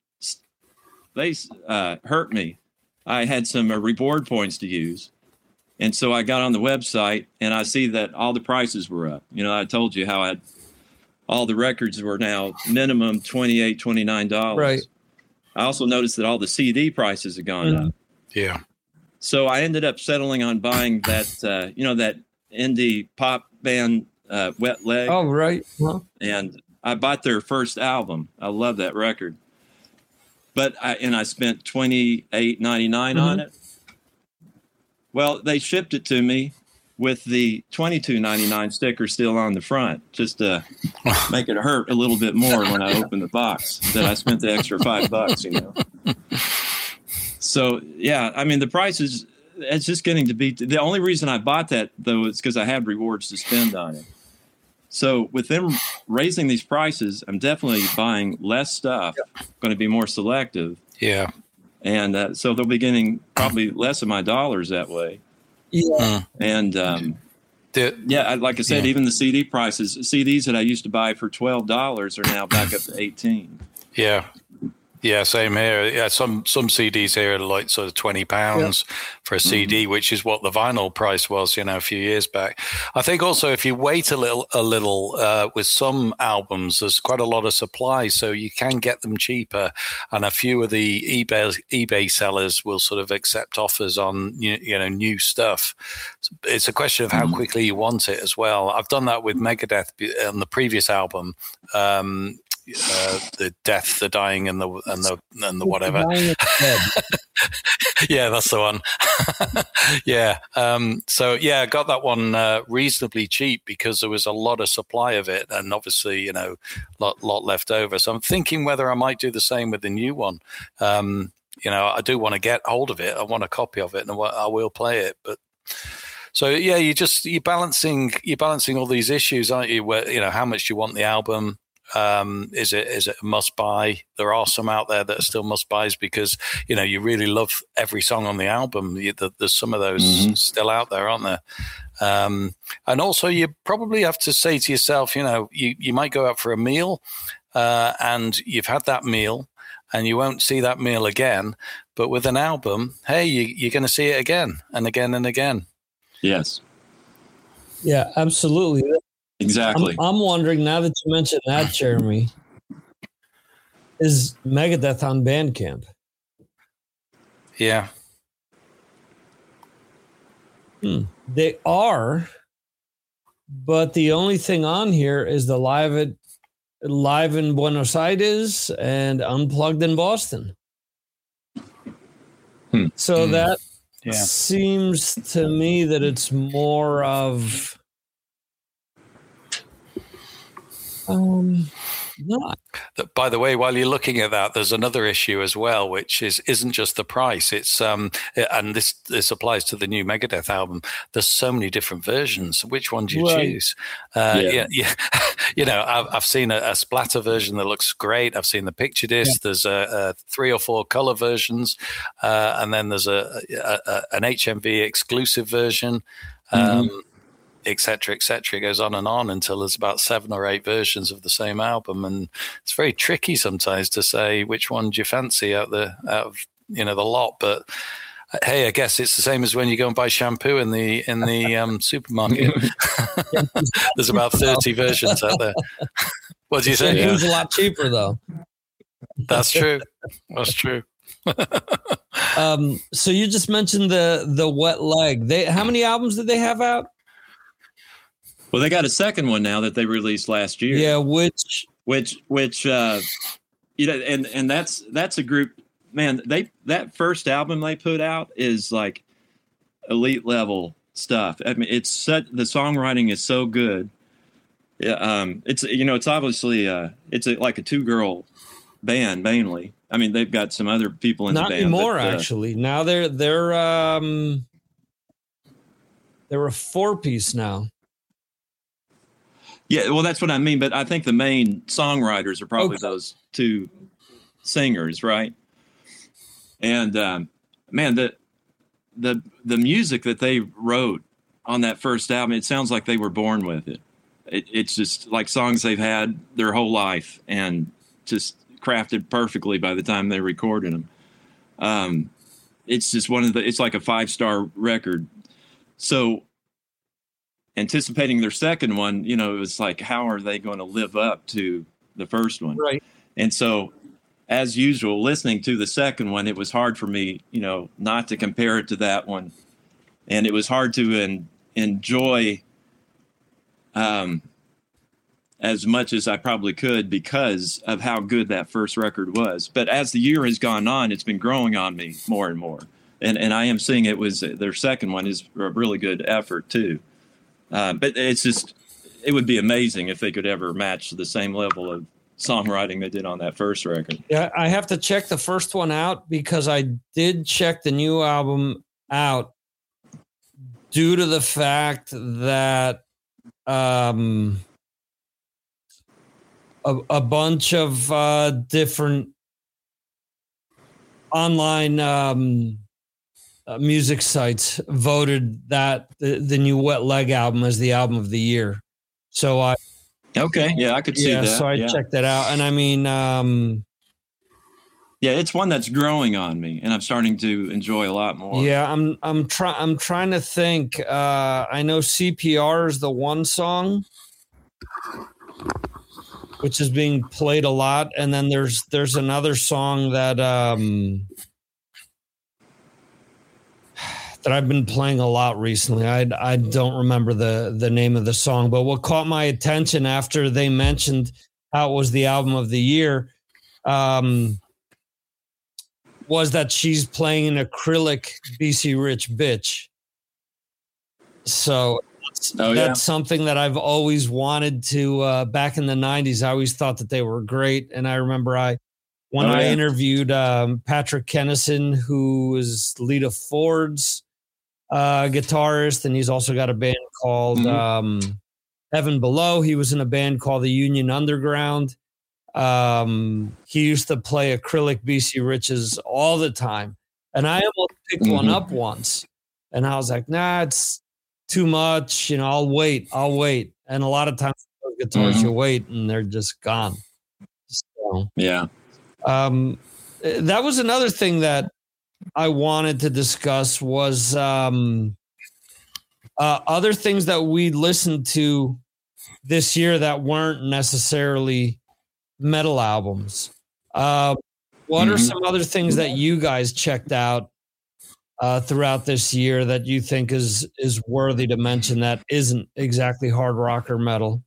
hurt me. I had some reward points to use. And so I got on the website and I see that all the prices were up. I told you how all the records were now minimum $28, $29. Right. I also noticed that all the CD prices had gone up. Yeah. So I ended up settling on buying that, that indie pop band, Wet Leg. Oh, right. Well. And I bought their first album. I love that record. But I spent $28.99 on it. Well, they shipped it to me with the $22.99 sticker still on the front, just to make it hurt a little bit more when I opened the box that I spent the extra $5, So, yeah, I mean, the prices, it's just getting to be, the only reason I bought that, though, is because I had rewards to spend on it. So with them raising these prices, I'm definitely buying less stuff, going to be more selective. Yeah. And so they'll be getting probably less of my dollars that way. Yeah. And like I said, even the CD prices, CDs that I used to buy for $12 are now back up to $18. Yeah. Yeah, same here. Yeah, some CDs here are like sort of £20 for a CD, which is what the vinyl price was, a few years back. I think also if you wait a little with some albums, there's quite a lot of supply, so you can get them cheaper. And a few of the eBay sellers will sort of accept offers on new stuff. It's a question of how quickly you want it as well. I've done that with Megadeth on the previous album. the death, the dying, and the whatever. Yeah, that's the one. Yeah. So yeah, I got that one reasonably cheap because there was a lot of supply of it, and obviously, you know, lot left over. So I'm thinking whether I might do the same with the new one. You know, I do want to get hold of it. I want a copy of it, and I will play it. But so yeah, you're balancing all these issues, aren't you? Where, you know, how much you want the album. Is it a must buy? There are some out there that are still must buys because, you know, you really love every song on the album. There's some of those still out there, aren't there? And also you probably have to say to yourself, you know, you might go out for a meal and you've had that meal and you won't see that meal again. But with an album, hey, you're going to see it again and again and again. Yes. Yeah, absolutely. Exactly. I'm wondering, now that you mentioned that, Jeremy, is Megadeth on Bandcamp? Yeah. They are, but the only thing on here is the live in Buenos Aires and Unplugged in Boston. So that seems to me that it's more of not. By the way, while you're looking at that, there's another issue as well, which isn't just the price. It's and this applies to the new Megadeth album. There's so many different versions. Which one do you choose? Yeah. You know, I've seen a splatter version that looks great. I've seen the picture disc. Yeah. There's a 3 or 4 color versions, and then there's an HMV exclusive version. Et cetera, it goes on and on until there's about 7 or 8 versions of the same album, and it's very tricky sometimes to say which one do you fancy out of you know the lot. But hey, I guess it's the same as when you go and buy shampoo in the supermarket. There's about 30 versions out there. What do you say? Shampoo's a lot cheaper though. That's true. That's true. So you just mentioned the Wet Leg. How many albums did they have out? Well, they got a second one now that they released last year. Yeah, which you know, and that's a group, man. That first album they put out is like elite level stuff. I mean, the songwriting is so good. Yeah, it's, you know, it's obviously it's like a 2-girl band mainly. I mean, they've got some other people in the band. Not anymore, actually. Now they're a 4-piece now. Yeah, well, that's what I mean. But I think the main songwriters are probably those 2 singers, right? And man, the music that they wrote on that first album, it sounds like they were born with it. It's just like songs they've had their whole life and just crafted perfectly by the time they recorded them. It's just it's like a 5-star record. So anticipating their second one, you know, it was like, how are they going to live up to the first one? Right. And so, as usual, listening to the second one, it was hard for me, you know, not to compare it to that one. And it was hard to enjoy as much as I probably could because of how good that first record was. But as the year has gone on, it's been growing on me more and more. And I am seeing their second one is a really good effort too. But it would be amazing if they could ever match the same level of songwriting they did on that first record. Yeah, I have to check the first one out because I did check the new album out due to the fact that a bunch of different online music sites voted that the new Wet Leg album as the album of the year. So I could see that. So I checked that out, and I mean, it's one that's growing on me, and I'm starting to enjoy a lot more. Yeah, I'm trying to think. I know CPR is the one song which is being played a lot, and then there's another song that I've been playing a lot recently. I don't remember the name of the song, but what caught my attention after they mentioned how it was the album of the year, was that she's playing an acrylic BC Rich bitch. So that's something that I've always wanted to, back in the 90s. I always thought that they were great. And I remember I interviewed Patrick Kennison, who is Lita Ford's guitarist, and he's also got a band called Heaven Below. He was in a band called the Union Underground. He used to play acrylic BC Riches all the time. And I almost picked one up once. And I was like, nah, it's too much. You know, I'll wait. And a lot of times those guitars you wait and they're just gone. So, yeah. That was another thing that I wanted to discuss was other things that we listened to this year that weren't necessarily metal albums. What are some other things that you guys checked out throughout this year that you think is worthy to mention that isn't exactly hard rock or metal?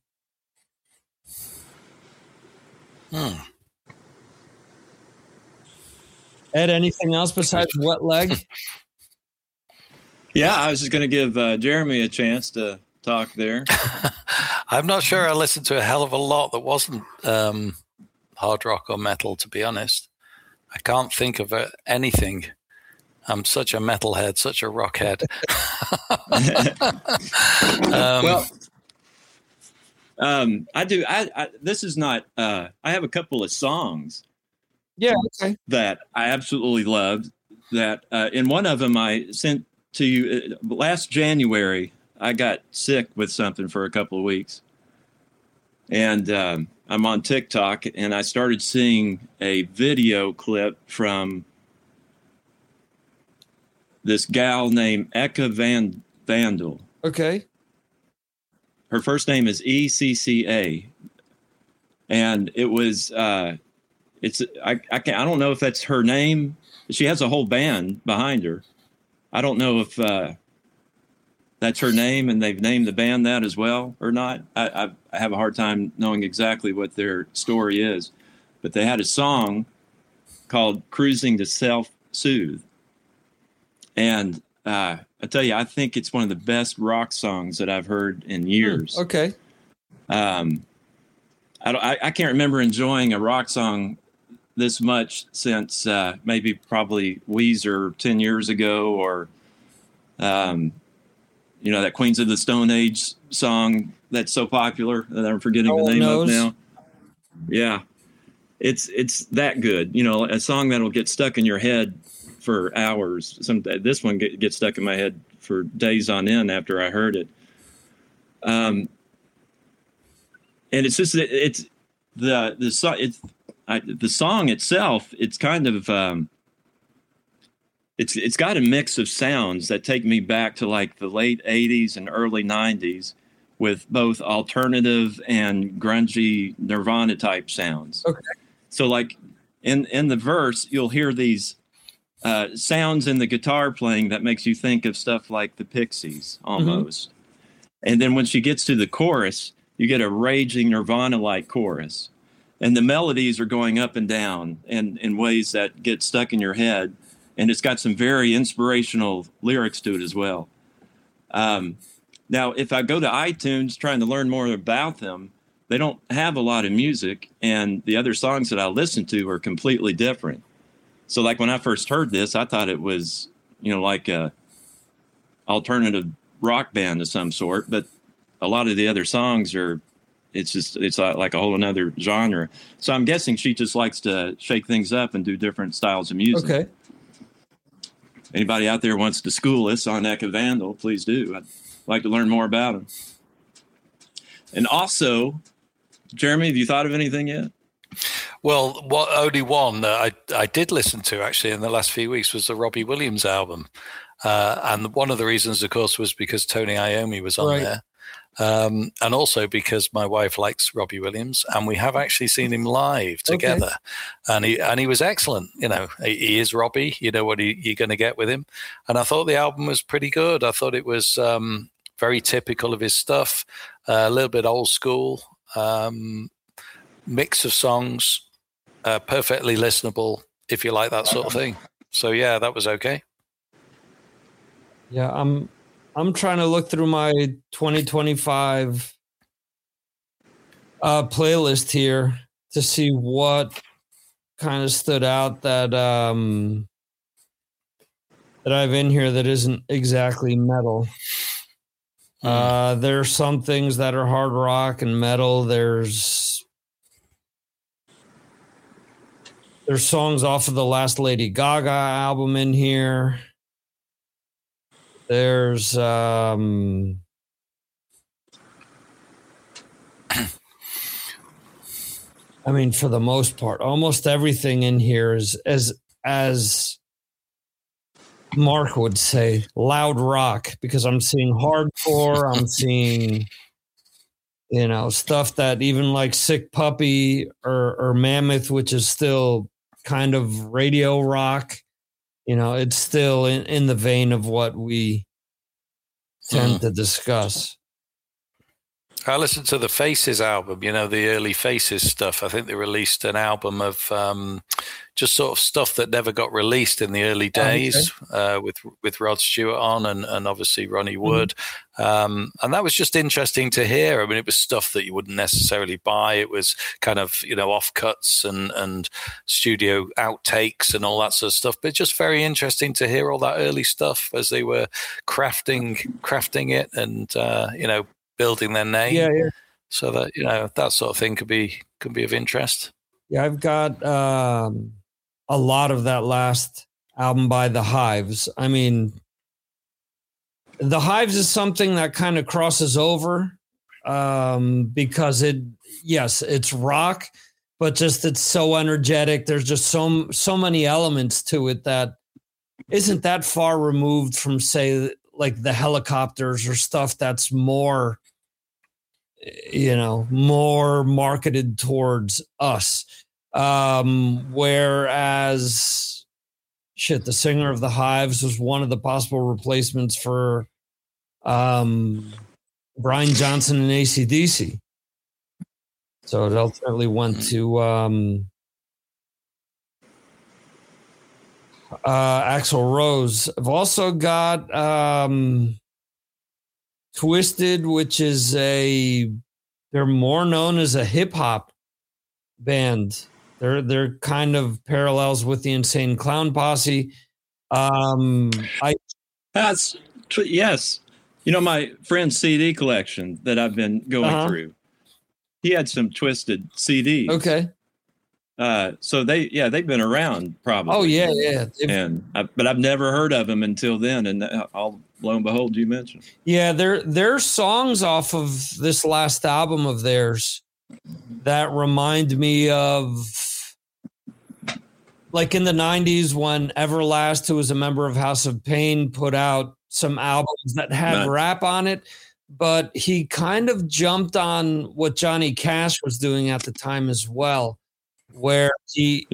Ed, anything else besides Wet Leg? Yeah, I was just going to give Jeremy a chance to talk there. I'm not sure I listened to a hell of a lot that wasn't hard rock or metal, to be honest. I can't think of anything. I'm such a metalhead, such a rockhead. I do. This is not. I have a couple of songs. Yeah. Okay. That I absolutely loved. That in one of them I sent to you last January. I got sick with something for a couple of weeks, and I'm on TikTok, and I started seeing a video clip from this gal named Eka Vandal. Okay. Her first name is ECCA, and it was I don't know if that's her name. She has a whole band behind her. I don't know if that's her name and they've named the band that as well or not. I have a hard time knowing exactly what their story is, but they had a song called "Cruising to Self-Soothe," and I tell you, I think it's one of the best rock songs that I've heard in years. Okay. I can't remember enjoying a rock song this much since probably Weezer 10 years ago, or that Queens of the Stone Age song that's so popular that I'm forgetting the name of now. Yeah, it's that good. A song that'll get stuck in your head for hours. This one gets stuck in my head for days on end after I heard it. And it's just the song itself. It's kind of it's got a mix of sounds that take me back to like the late 80s and early 90s with both alternative and grungy Nirvana type sounds. Okay. So like in the verse, you'll hear these sounds in the guitar playing that makes you think of stuff like the Pixies almost. And then when she gets to the chorus, you get a raging Nirvana-like chorus. And the melodies are going up and down in ways that get stuck in your head. And it's got some very inspirational lyrics to it as well. Now, if I go to iTunes trying to learn more about them, they don't have a lot of music. And the other songs that I listen to are completely different. So like when I first heard this, I thought it was, like a alternative rock band of some sort. But a lot of the other songs it's like a whole another genre. So I'm guessing she just likes to shake things up and do different styles of music. Okay. Anybody out there wants to school us on Eka Vandal, please do. I'd like to learn more about them. And also, Jeremy, have you thought of anything yet? Well, only one I did listen to actually in the last few weeks was the Robbie Williams album. And one of the reasons, of course, was because Tony Iommi was on there. And also because my wife likes Robbie Williams, and we have actually seen him live together. Okay. And he was excellent. He is Robbie. You know what you're going to get with him. And I thought the album was pretty good. I thought it was very typical of his stuff, a little bit old school. mix of songs, perfectly listenable if you like that sort of thing. So yeah, that was okay. Yeah, I'm trying to look through my 2025 playlist here to see what kind of stood out that that I've in here that isn't exactly metal. There are some things that are hard rock and metal. There's songs off of the last Lady Gaga album in here. There's I mean, for the most part, almost everything in here is as Mark would say, loud rock, because I'm seeing hardcore, I'm seeing, stuff that even like Sick Puppy or Mammoth, which is still kind of radio rock, it's still in the vein of what we tend to discuss. I listened to the Faces album, the early Faces stuff. I think they released an album of just sort of stuff that never got released in the early days, with Rod Stewart on and obviously Ronnie Wood. And that was just interesting to hear. I mean, it was stuff that you wouldn't necessarily buy. It was kind of, offcuts and studio outtakes and all that sort of stuff. But just very interesting to hear all that early stuff as they were crafting it and, building their name, so that that sort of thing could be of interest. Yeah, I've got a lot of that last album by The Hives. I mean, The Hives is something that kind of crosses over because it's rock, but just it's so energetic. There's just so many elements to it that isn't that far removed from, say, like the Helicopters or stuff that's more more marketed towards us. Whereas the singer of The Hives was one of the possible replacements for Brian Johnson and AC/DC. So it ultimately went to Axl Rose. I've also got Twisted, which is they're more known as a hip hop band. They're kind of parallels with the Insane Clown Posse. Yes. My friend's CD collection that I've been going through, he had some Twisted CDs. Okay. So they've been around probably. Oh yeah. But I've never heard of them until then, and lo and behold, you mentioned. Yeah, there are songs off of this last album of theirs that remind me of, like in the 90s when Everlast, who was a member of House of Pain, put out some albums that had rap on it, but he kind of jumped on what Johnny Cash was doing at the time as well, where he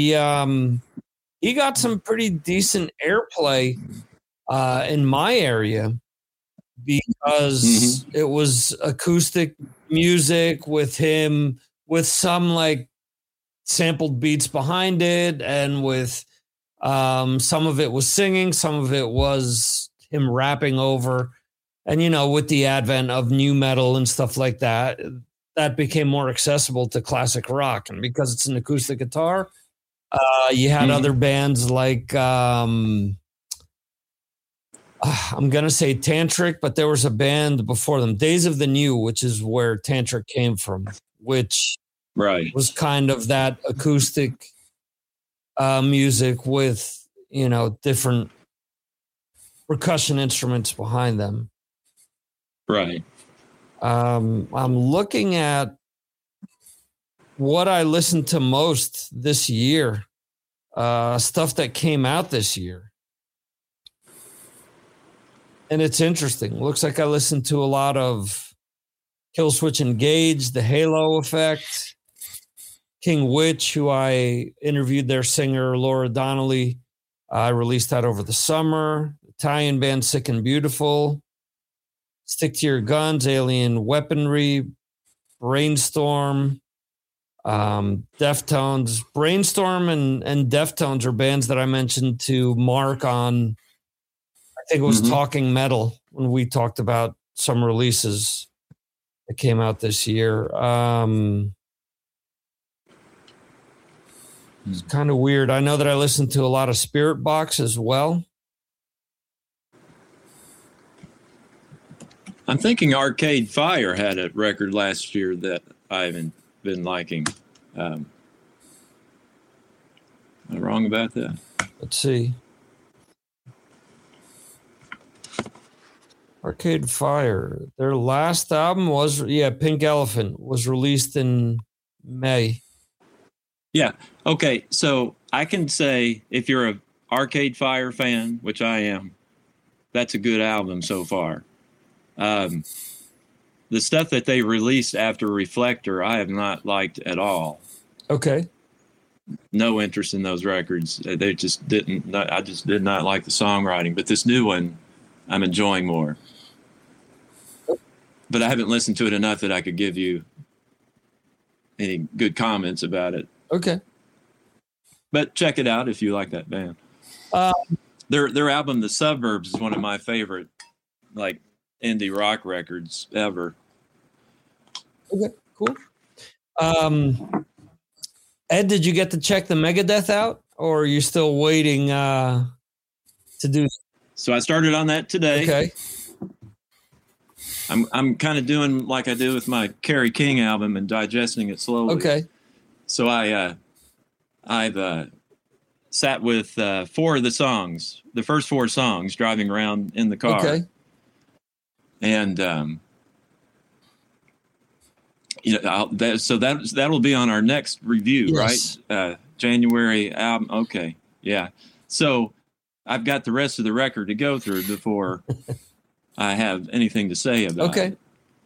got some pretty decent airplay in my area because it was acoustic music with him, with some like sampled beats behind it, and with some of it was singing, some of it was him rapping over. And with the advent of new metal and stuff like that, that became more accessible to classic rock. And because it's an acoustic guitar, you had other bands like I'm going to say Tantric, but there was a band before them, Days of the New, which is where Tantric came from, which was kind of that acoustic music with, different percussion instruments behind them. Right. I'm looking at what I listened to most this year, stuff that came out this year. And it's interesting. Looks like I listened to a lot of Killswitch Engage, The Halo Effect, King Witch, who I interviewed their singer, Laura Donnelly. I released that over the summer. Italian band Sick and Beautiful, Stick to Your Guns, Alien Weaponry, Brainstorm, Deftones, Brainstorm and Deftones are bands that I mentioned to Mark on, I think it was Talking Metal, when we talked about some releases that came out this year. It's kind of weird. I know that I listened to a lot of Spirit Box as well. I'm thinking Arcade Fire had a record last year that I haven't been liking. Am I wrong about that? Let's see. Arcade Fire. Their last album was, Pink Elephant, was released in May. Yeah. Okay. So I can say if you're a Arcade Fire fan, which I am, that's a good album so far. The stuff that they released after Reflector, I have not liked at all. Okay. No interest in those records. They just didn't. I just did not like the songwriting. But this new one, I'm enjoying more. But I haven't listened to it enough that I could give you any good comments about it. Okay. But check it out if you like that band. Their album, The Suburbs, is one of my favorite, like, indie rock records ever. Okay, cool. Ed, did you get to check the Megadeth out, or are you still waiting to do? So I started on that today. Okay. I'm kind of doing like I do with my Kerry King album and digesting it slowly. Okay. So I've sat with 4 of the songs, the first 4 songs, driving around in the car. Okay. And that'll be on our next review, yes. Right? January album. Okay, yeah. So I've got the rest of the record to go through before I have anything to say about it.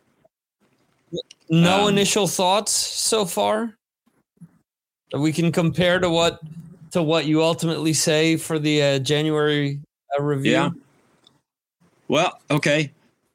No initial thoughts so far that we can compare to what you ultimately say for the January review. Yeah. Well, okay.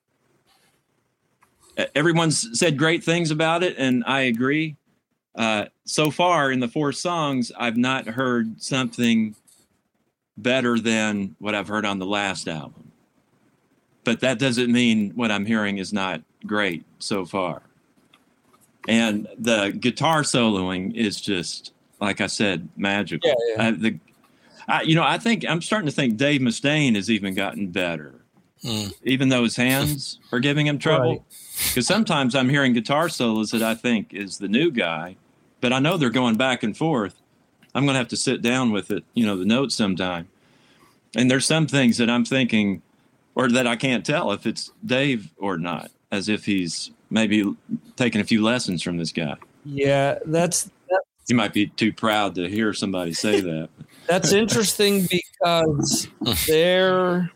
Everyone's said great things about it, and I agree. So far in the 4 songs, I've not heard something better than what I've heard on the last album. But that doesn't mean what I'm hearing is not great so far. And the guitar soloing is just, like I said, magical. Yeah. I think I'm starting to think Dave Mustaine has even gotten better, even though his hands are giving him trouble. Because sometimes I'm hearing guitar solos that I think is the new guy, but I know they're going back and forth. I'm going to have to sit down with it, the notes sometime. And there's some things that I'm thinking, or that I can't tell if it's Dave or not, as if he's maybe taking a few lessons from this guy. Yeah, You might be too proud to hear somebody say that. That's interesting because there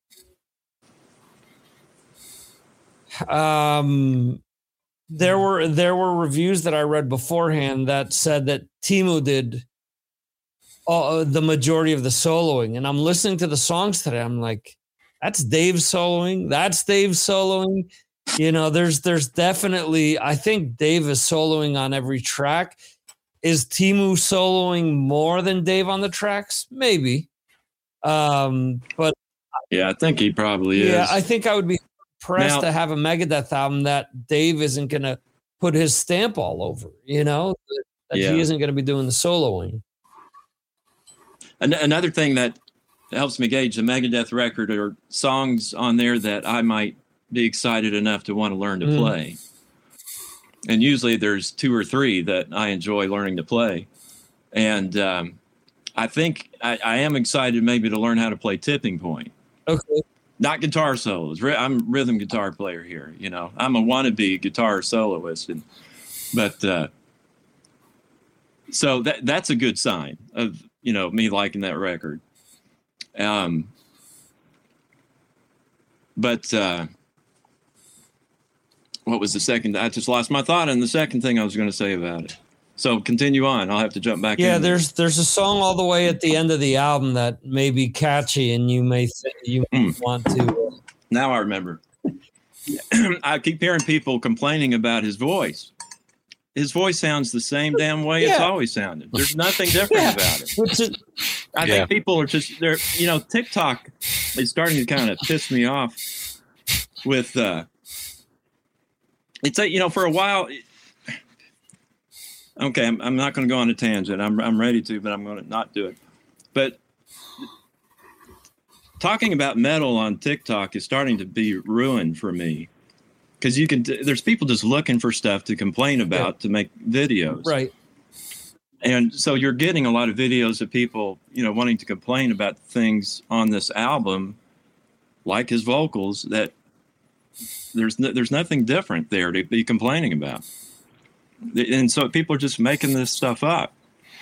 were reviews that I read beforehand that said that Teemu did the majority of the soloing, and I'm listening to the songs today. I'm like, that's Dave soloing. That's Dave soloing. There's definitely, I think Dave is soloing on every track. Is Teemu soloing more than Dave on the tracks? Maybe. But yeah, I think he probably is. Yeah, I think I would be impressed to have a Megadeth album that Dave isn't going to put his stamp all over, he isn't going to be doing the soloing. Another thing that helps me gauge the Megadeth record are songs on there that I might be excited enough to want to learn to play. And usually there's 2 or 3 that I enjoy learning to play. And I think I am excited maybe to learn how to play Tipping Point. Okay. Not guitar solos. I'm a rhythm guitar player here. I'm a wannabe guitar soloist. So that's a good sign of, me liking that record. What was the second? I just lost my thought on the second thing I was going to say about it. So continue on. I'll have to jump back in. Yeah, there's a song all the way at the end of the album that may be catchy, and you may want to. Now I remember. I keep hearing people complaining about his voice. his voice sounds the same damn way it's always sounded. There's nothing different about it. I think people are just, they're, TikTok is starting to kind of piss me off with, it's like, for a while, okay, I'm not going to go on a tangent. I'm ready to, but I'm going to not do it. But talking about metal on TikTok is starting to be ruined for me. Because there's people just looking for stuff to complain about to make videos. Right. And so you're getting a lot of videos of people, wanting to complain about things on this album, like his vocals, that there's nothing different there to be complaining about. And so people are just making this stuff up.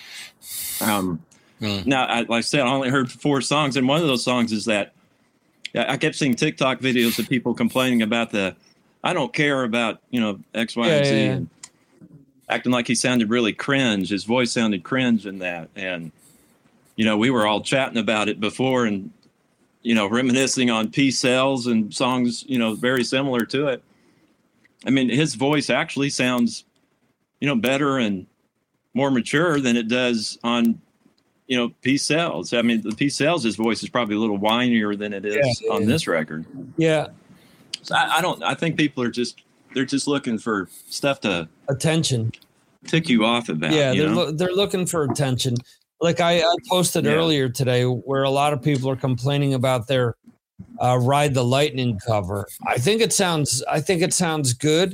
Now, like I said, I only heard 4 songs. And one of those songs is that I kept seeing TikTok videos of people complaining about I don't care about, X, Y, and Z, and acting like he sounded really cringe. His voice sounded cringe in that. And, we were all chatting about it before and, reminiscing on Peace Sells and songs, very similar to it. I mean, his voice actually sounds, better and more mature than it does on, Peace Sells. I mean, the Peace Sells, his voice is probably a little whinier than it is on this record. Yeah. So I think people are they're just looking for stuff to attention, tick you off about. Yeah, they're looking for attention. Like I posted earlier today, where a lot of people are complaining about their "Ride the Lightning" cover. I think it sounds good.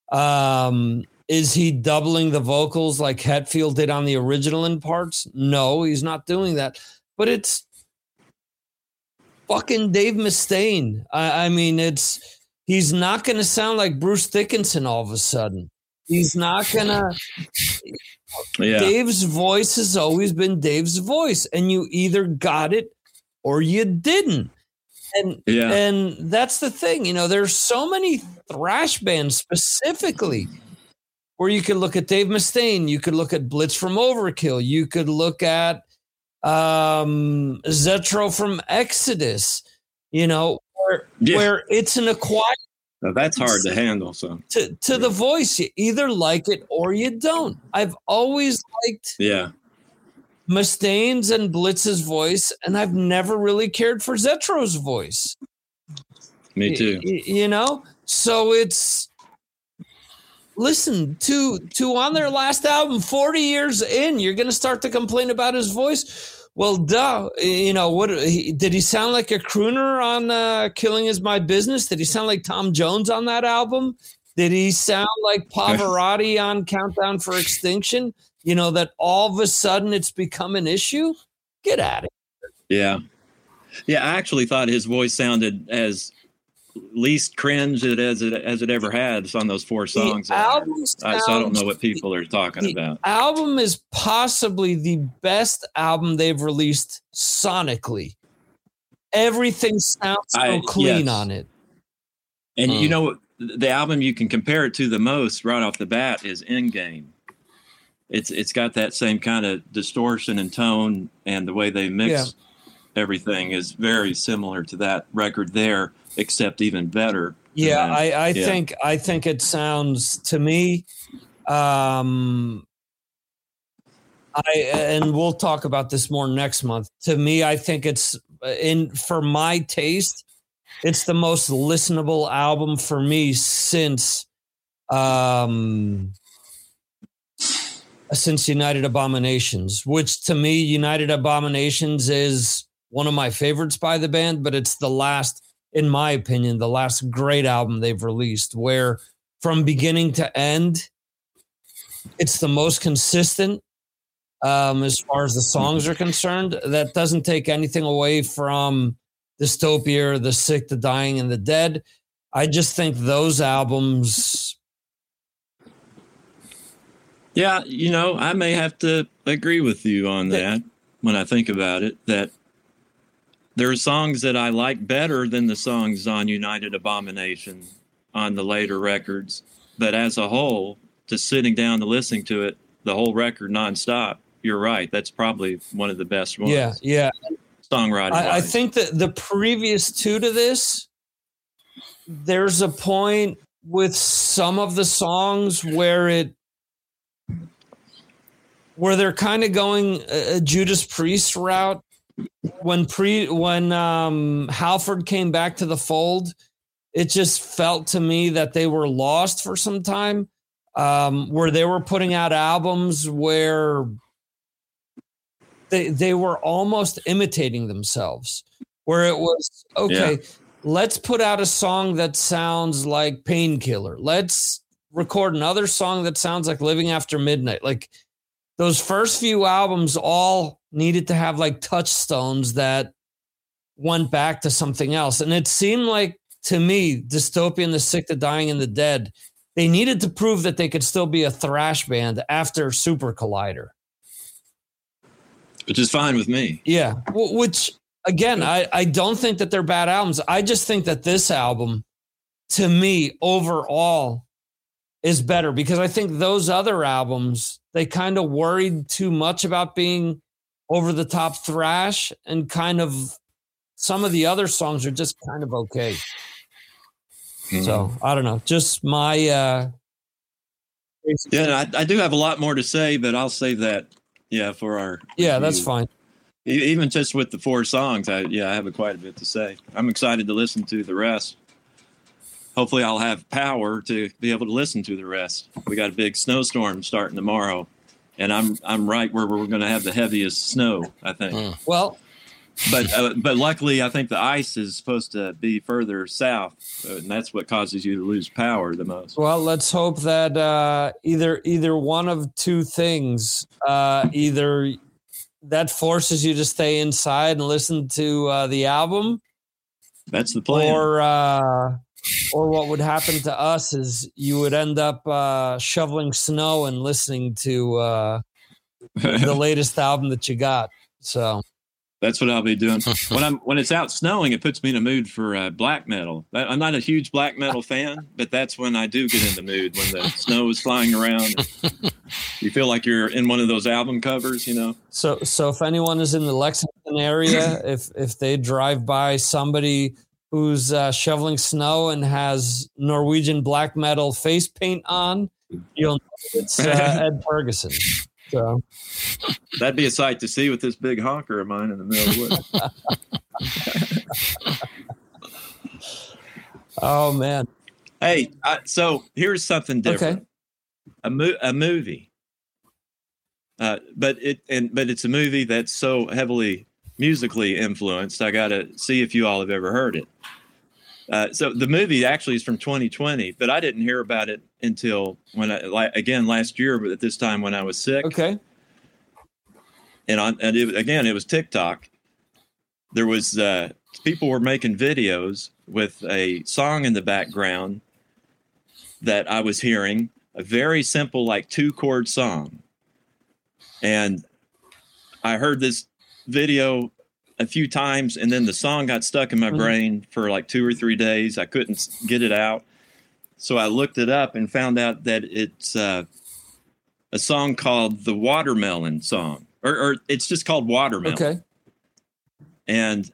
Is he doubling the vocals like Hetfield did on the original in parts? No, he's not doing that. But it's fucking Dave Mustaine. I mean, he's not going to sound like Bruce Dickinson all of a sudden. He's not going to. Yeah. Dave's voice has always been Dave's voice, and you either got it or you didn't. And that's the thing. There's so many thrash bands specifically where you could look at Dave Mustaine, you could look at Blitz from Overkill, you could look at Zetro from Exodus, where it's an acquired. Now that's hard to handle. So to the voice, you either like it or you don't. I've always liked Mustaine's and Blitz's voice, and I've never really cared for Zetro's voice. Me too. So it's. Listen to on their last album, 40 years in, you're going to start to complain about his voice. Well, duh. Did he sound like a crooner on Killing Is My Business? Did he sound like Tom Jones on that album? Did he sound like Pavarotti on Countdown for Extinction? That all of a sudden it's become an issue? Get at it. Yeah. Yeah, I actually thought his voice sounded as least cringe as it ever had on those 4 songs. So I don't know what people are talking about. The album is possibly the best album they've released sonically. Everything sounds so clean on it. And the album you can compare it to the most right off the bat is Endgame. It's got that same kind of distortion and tone, and the way they mix everything is very similar to that record there, except even better. Yeah, I think it sounds to me. And we'll talk about this more next month. To me, I think it's for my taste, it's the most listenable album for me since United Abominations, which to me, United Abominations is one of my favorites by the band, but it's the last, in my opinion, the last great album they've released, where from beginning to end, it's the most consistent as far as the songs are concerned. That doesn't take anything away from Dystopia, or The Sick, The Dying, and The Dead. I just think those albums... Yeah, I may have to agree with you on that when I think about it, that there are songs that I like better than the songs on United Abomination on the later records. But as a whole, just sitting down to listening to it, the whole record nonstop, you're right. That's probably one of the best ones. Yeah. Songwriting. I think that the previous 2 to this, there's a point with some of the songs where it where they're kind of going a Judas Priest route. When Halford came back to the fold, it just felt to me that they were lost for some time, where they were putting out albums where they were almost imitating themselves, where it was, okay, let's put out a song that sounds like Painkiller. Let's record another song that sounds like Living After Midnight. Like those first few albums all needed to have like touchstones that went back to something else. And it seemed like, to me, Dystopian, The Sick, The Dying, and The Dead, they needed to prove that they could still be a thrash band after Super Collider. Which is fine with me. Yeah. Which, again, I don't think that they're bad albums. I just think that this album, to me, overall, is better because I think those other albums, they kind of worried too much about being over the top thrash, and kind of some of the other songs are just kind of okay. Mm-hmm. So I don't know, just my, I do have a lot more to say, but I'll save that. Yeah. For our, review. That's fine. Even just with the 4 songs, I have quite a bit to say. I'm excited to listen to the rest. Hopefully I'll have power to be able to listen to the rest. We got a big snowstorm starting tomorrow, and I'm right where we're going to have the heaviest snow, I think. Well, but luckily I think the ice is supposed to be further south, and that's what causes you to lose power the most. Well, let's hope that either one of two things, either that forces you to stay inside and listen to the album. That's the plan. Or what would happen to us is you would end up shoveling snow and listening to the latest album that you got. So that's what I'll be doing. When it's out snowing, it puts me in a mood for black metal. I'm not a huge black metal fan, but that's when I do get in the mood, when the snow is flying around. You feel like you're in one of those album covers, you know? So if anyone is in the Lexington area, if they drive by somebody who's shoveling snow and has Norwegian black metal face paint on, you'll know it's Ed Ferguson. So that'd be a sight to see with this big honker of mine in the middle of the woods. Oh man! Hey, so here's something different. Okay. A movie, but it's a movie that's so heavily musically influenced. I got to see if you all have ever heard it. So the movie actually is from 2020, but I didn't hear about it until last year, but at this time when I was sick. Okay. And it was TikTok. There was people were making videos with a song in the background that I was hearing, a very simple, like 2-chord song. And I heard this video a few times, and then the song got stuck in my brain for like 2 or 3 days. I couldn't get it out. So I looked it up and found out that it's a song called the Watermelon Song, or it's just called Watermelon. Okay. And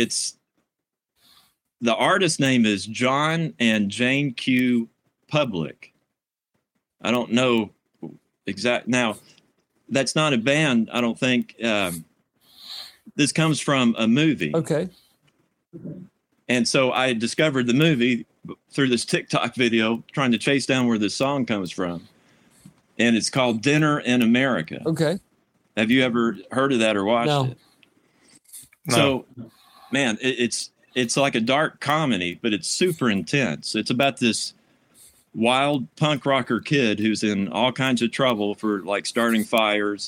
the artist name is John and Jane Q. Public. I don't know exact. Now, that's not a band, I don't think. This comes from a movie. Okay. And so I discovered the movie through this TikTok video, trying to chase down where this song comes from. And it's called Dinner in America. Okay. Have you ever heard of that or watched it? No. So, man, it's like a dark comedy, but it's super intense. It's about this wild punk rocker kid who's in all kinds of trouble for like starting fires.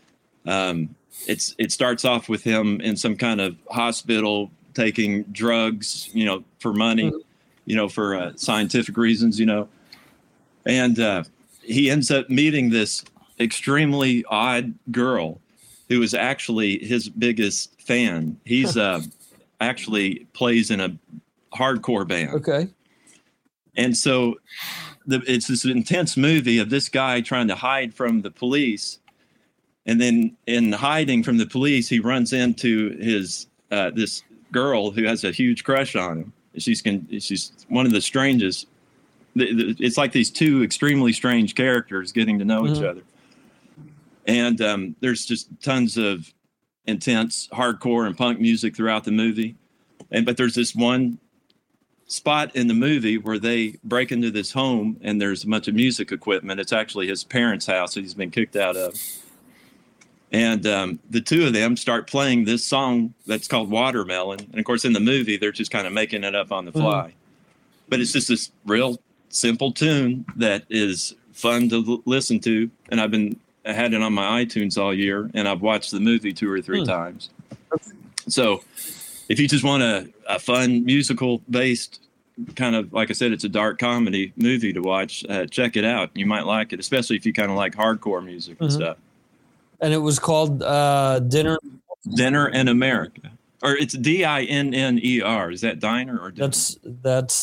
It starts off with him in some kind of hospital taking drugs, for money, for scientific reasons, and he ends up meeting this extremely odd girl who is actually his biggest fan. He's actually plays in a hardcore band. Okay. And so it's this intense movie of this guy trying to hide from the police. And then in hiding from the police, he runs into his this girl who has a huge crush on him. She's one of the strangest. It's like these two extremely strange characters getting to know each other. And there's just tons of intense hardcore and punk music throughout the movie. But there's this one spot in the movie where they break into this home and there's a bunch of music equipment. It's actually his parents' house that he's been kicked out of. And the two of them start playing this song that's called Watermelon. And of course, in the movie, they're just kind of making it up on the fly. But it's just this real simple tune that is fun to listen to. And I had it on my iTunes all year, and I've watched the movie 2 or 3 times. So if you just want a fun musical-based kind of, like I said, it's a dark comedy movie to watch, check it out. You might like it, especially if you kind of like hardcore music and stuff. And it was called Dinner in America. Or it's Dinner. Is that diner or dinner? That's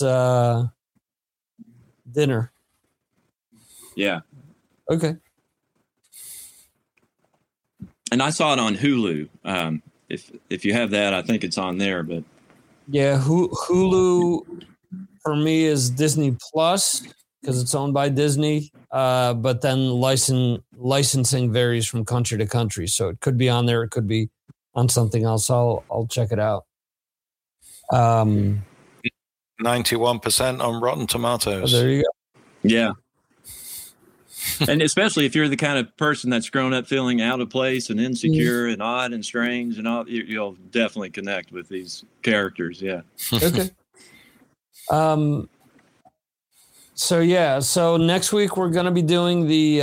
Dinner. Yeah. Okay. And I saw it on Hulu. If you have that, I think it's on there. But yeah, Hulu for me is Disney Plus because it's owned by Disney. But then licensing varies from country to country, so it could be on there, it could be on something else. I'll check it out. 91% on Rotten Tomatoes. Oh, there you go. Yeah. And especially if you're the kind of person that's grown up feeling out of place and insecure and odd and strange and all, you'll definitely connect with these characters. Yeah. Okay. So next week we're going to be doing the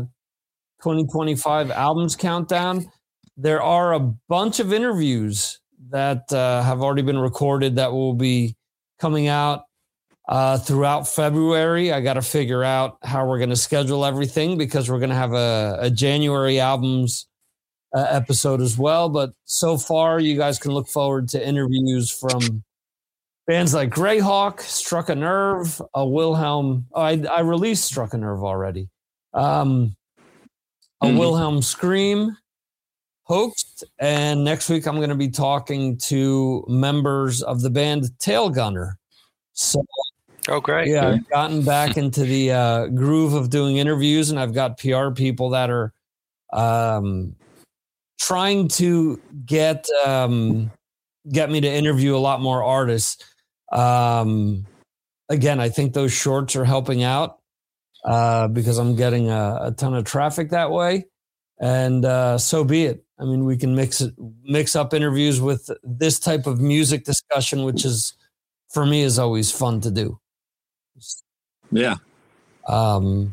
2025 albums countdown. There are a bunch of interviews that have already been recorded that will be coming out throughout February. I got to figure out how we're going to schedule everything because we're going to have a January albums episode as well. But so far, you guys can look forward to interviews from bands like Greyhawk, Struck a Nerve, Wilhelm. I released Struck a Nerve already. Wilhelm Scream, Hoaxed, and next week I'm going to be talking to members of the band Tail Gunner. So, great! Yeah, I've gotten back into the groove of doing interviews, and I've got PR people that are trying to get me to interview a lot more artists. Again, I think those shorts are helping out because I'm getting a ton of traffic that way, and so be it. I mean, we can mix up interviews with this type of music discussion, which is, for me, is always fun to do. Yeah. Awesome.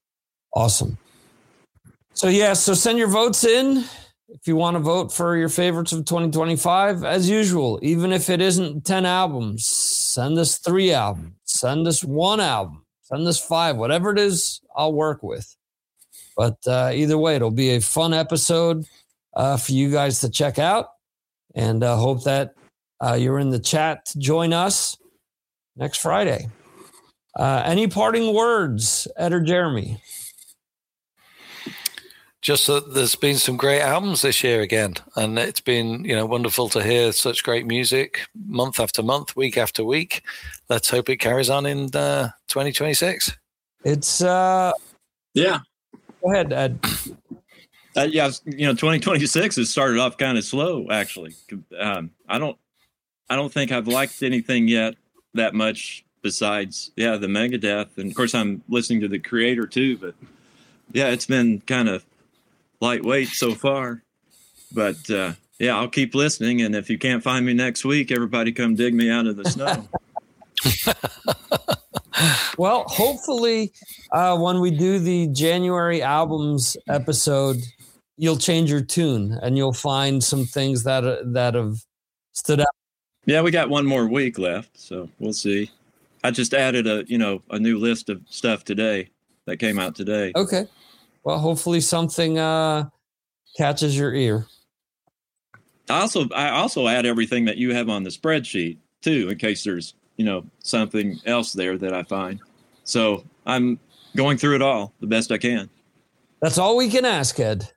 So send your votes in if you want to vote for your favorites of 2025. As usual, even if it isn't 10 albums, send us 3 albums, send us 1 album, send us 5, whatever it is, I'll work with. But either way, it'll be a fun episode for you guys to check out, and hope that you're in the chat to join us next Friday. Any parting words, Ed or Jeremy? Just that there's been some great albums this year again, and it's been wonderful to hear such great music month after month, week after week. Let's hope it carries on in 2026. It's yeah. Go ahead, Ed. 2026 has started off kind of slow, actually. I don't think I've liked anything yet that much besides, the Megadeth. And of course, I'm listening to the Creator too, but it's been kind of lightweight so far. But I'll keep listening. And if you can't find me next week, everybody come dig me out of the snow. Well, hopefully when we do the January albums episode, you'll change your tune and you'll find some things that have stood out. Yeah, we got one more week left, so we'll see. I just added a new list of stuff today that came out today. Okay. Well, hopefully something catches your ear. I also add everything that you have on the spreadsheet too, in case there's something else there that I find. So I'm going through it all the best I can. That's all we can ask, Ed.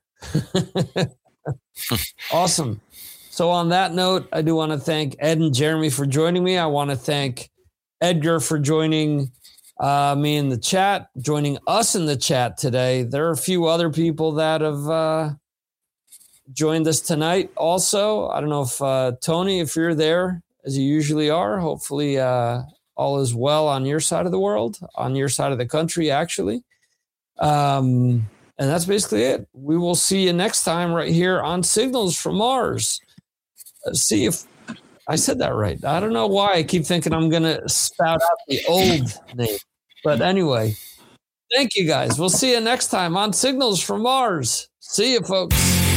Awesome. So on that note, I do want to thank Ed and Jeremy for joining me. I want to thank Edgar for joining me in the chat, joining us in the chat today. There are a few other people that have joined us tonight also. I don't know if Tony, if you're there as you usually are, hopefully all is well on your side of the world, on your side of the country, actually. And that's basically it. We will see you next time right here on Signals from Mars. See if I said that right. I don't know why I keep thinking I'm going to spout out the old name. But anyway, thank you guys. We'll see you next time on Signals from Mars. See you, folks.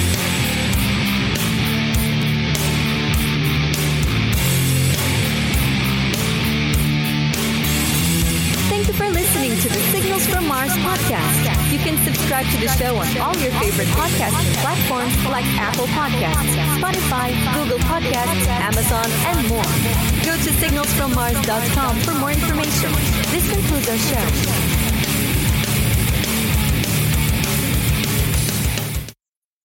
For listening to the Signals from Mars podcast. You can subscribe to the show on all your favorite podcasting platforms like Apple Podcasts, Spotify, Google Podcasts, Amazon, and more. Go to signalsfrommars.com for more information. This concludes our show.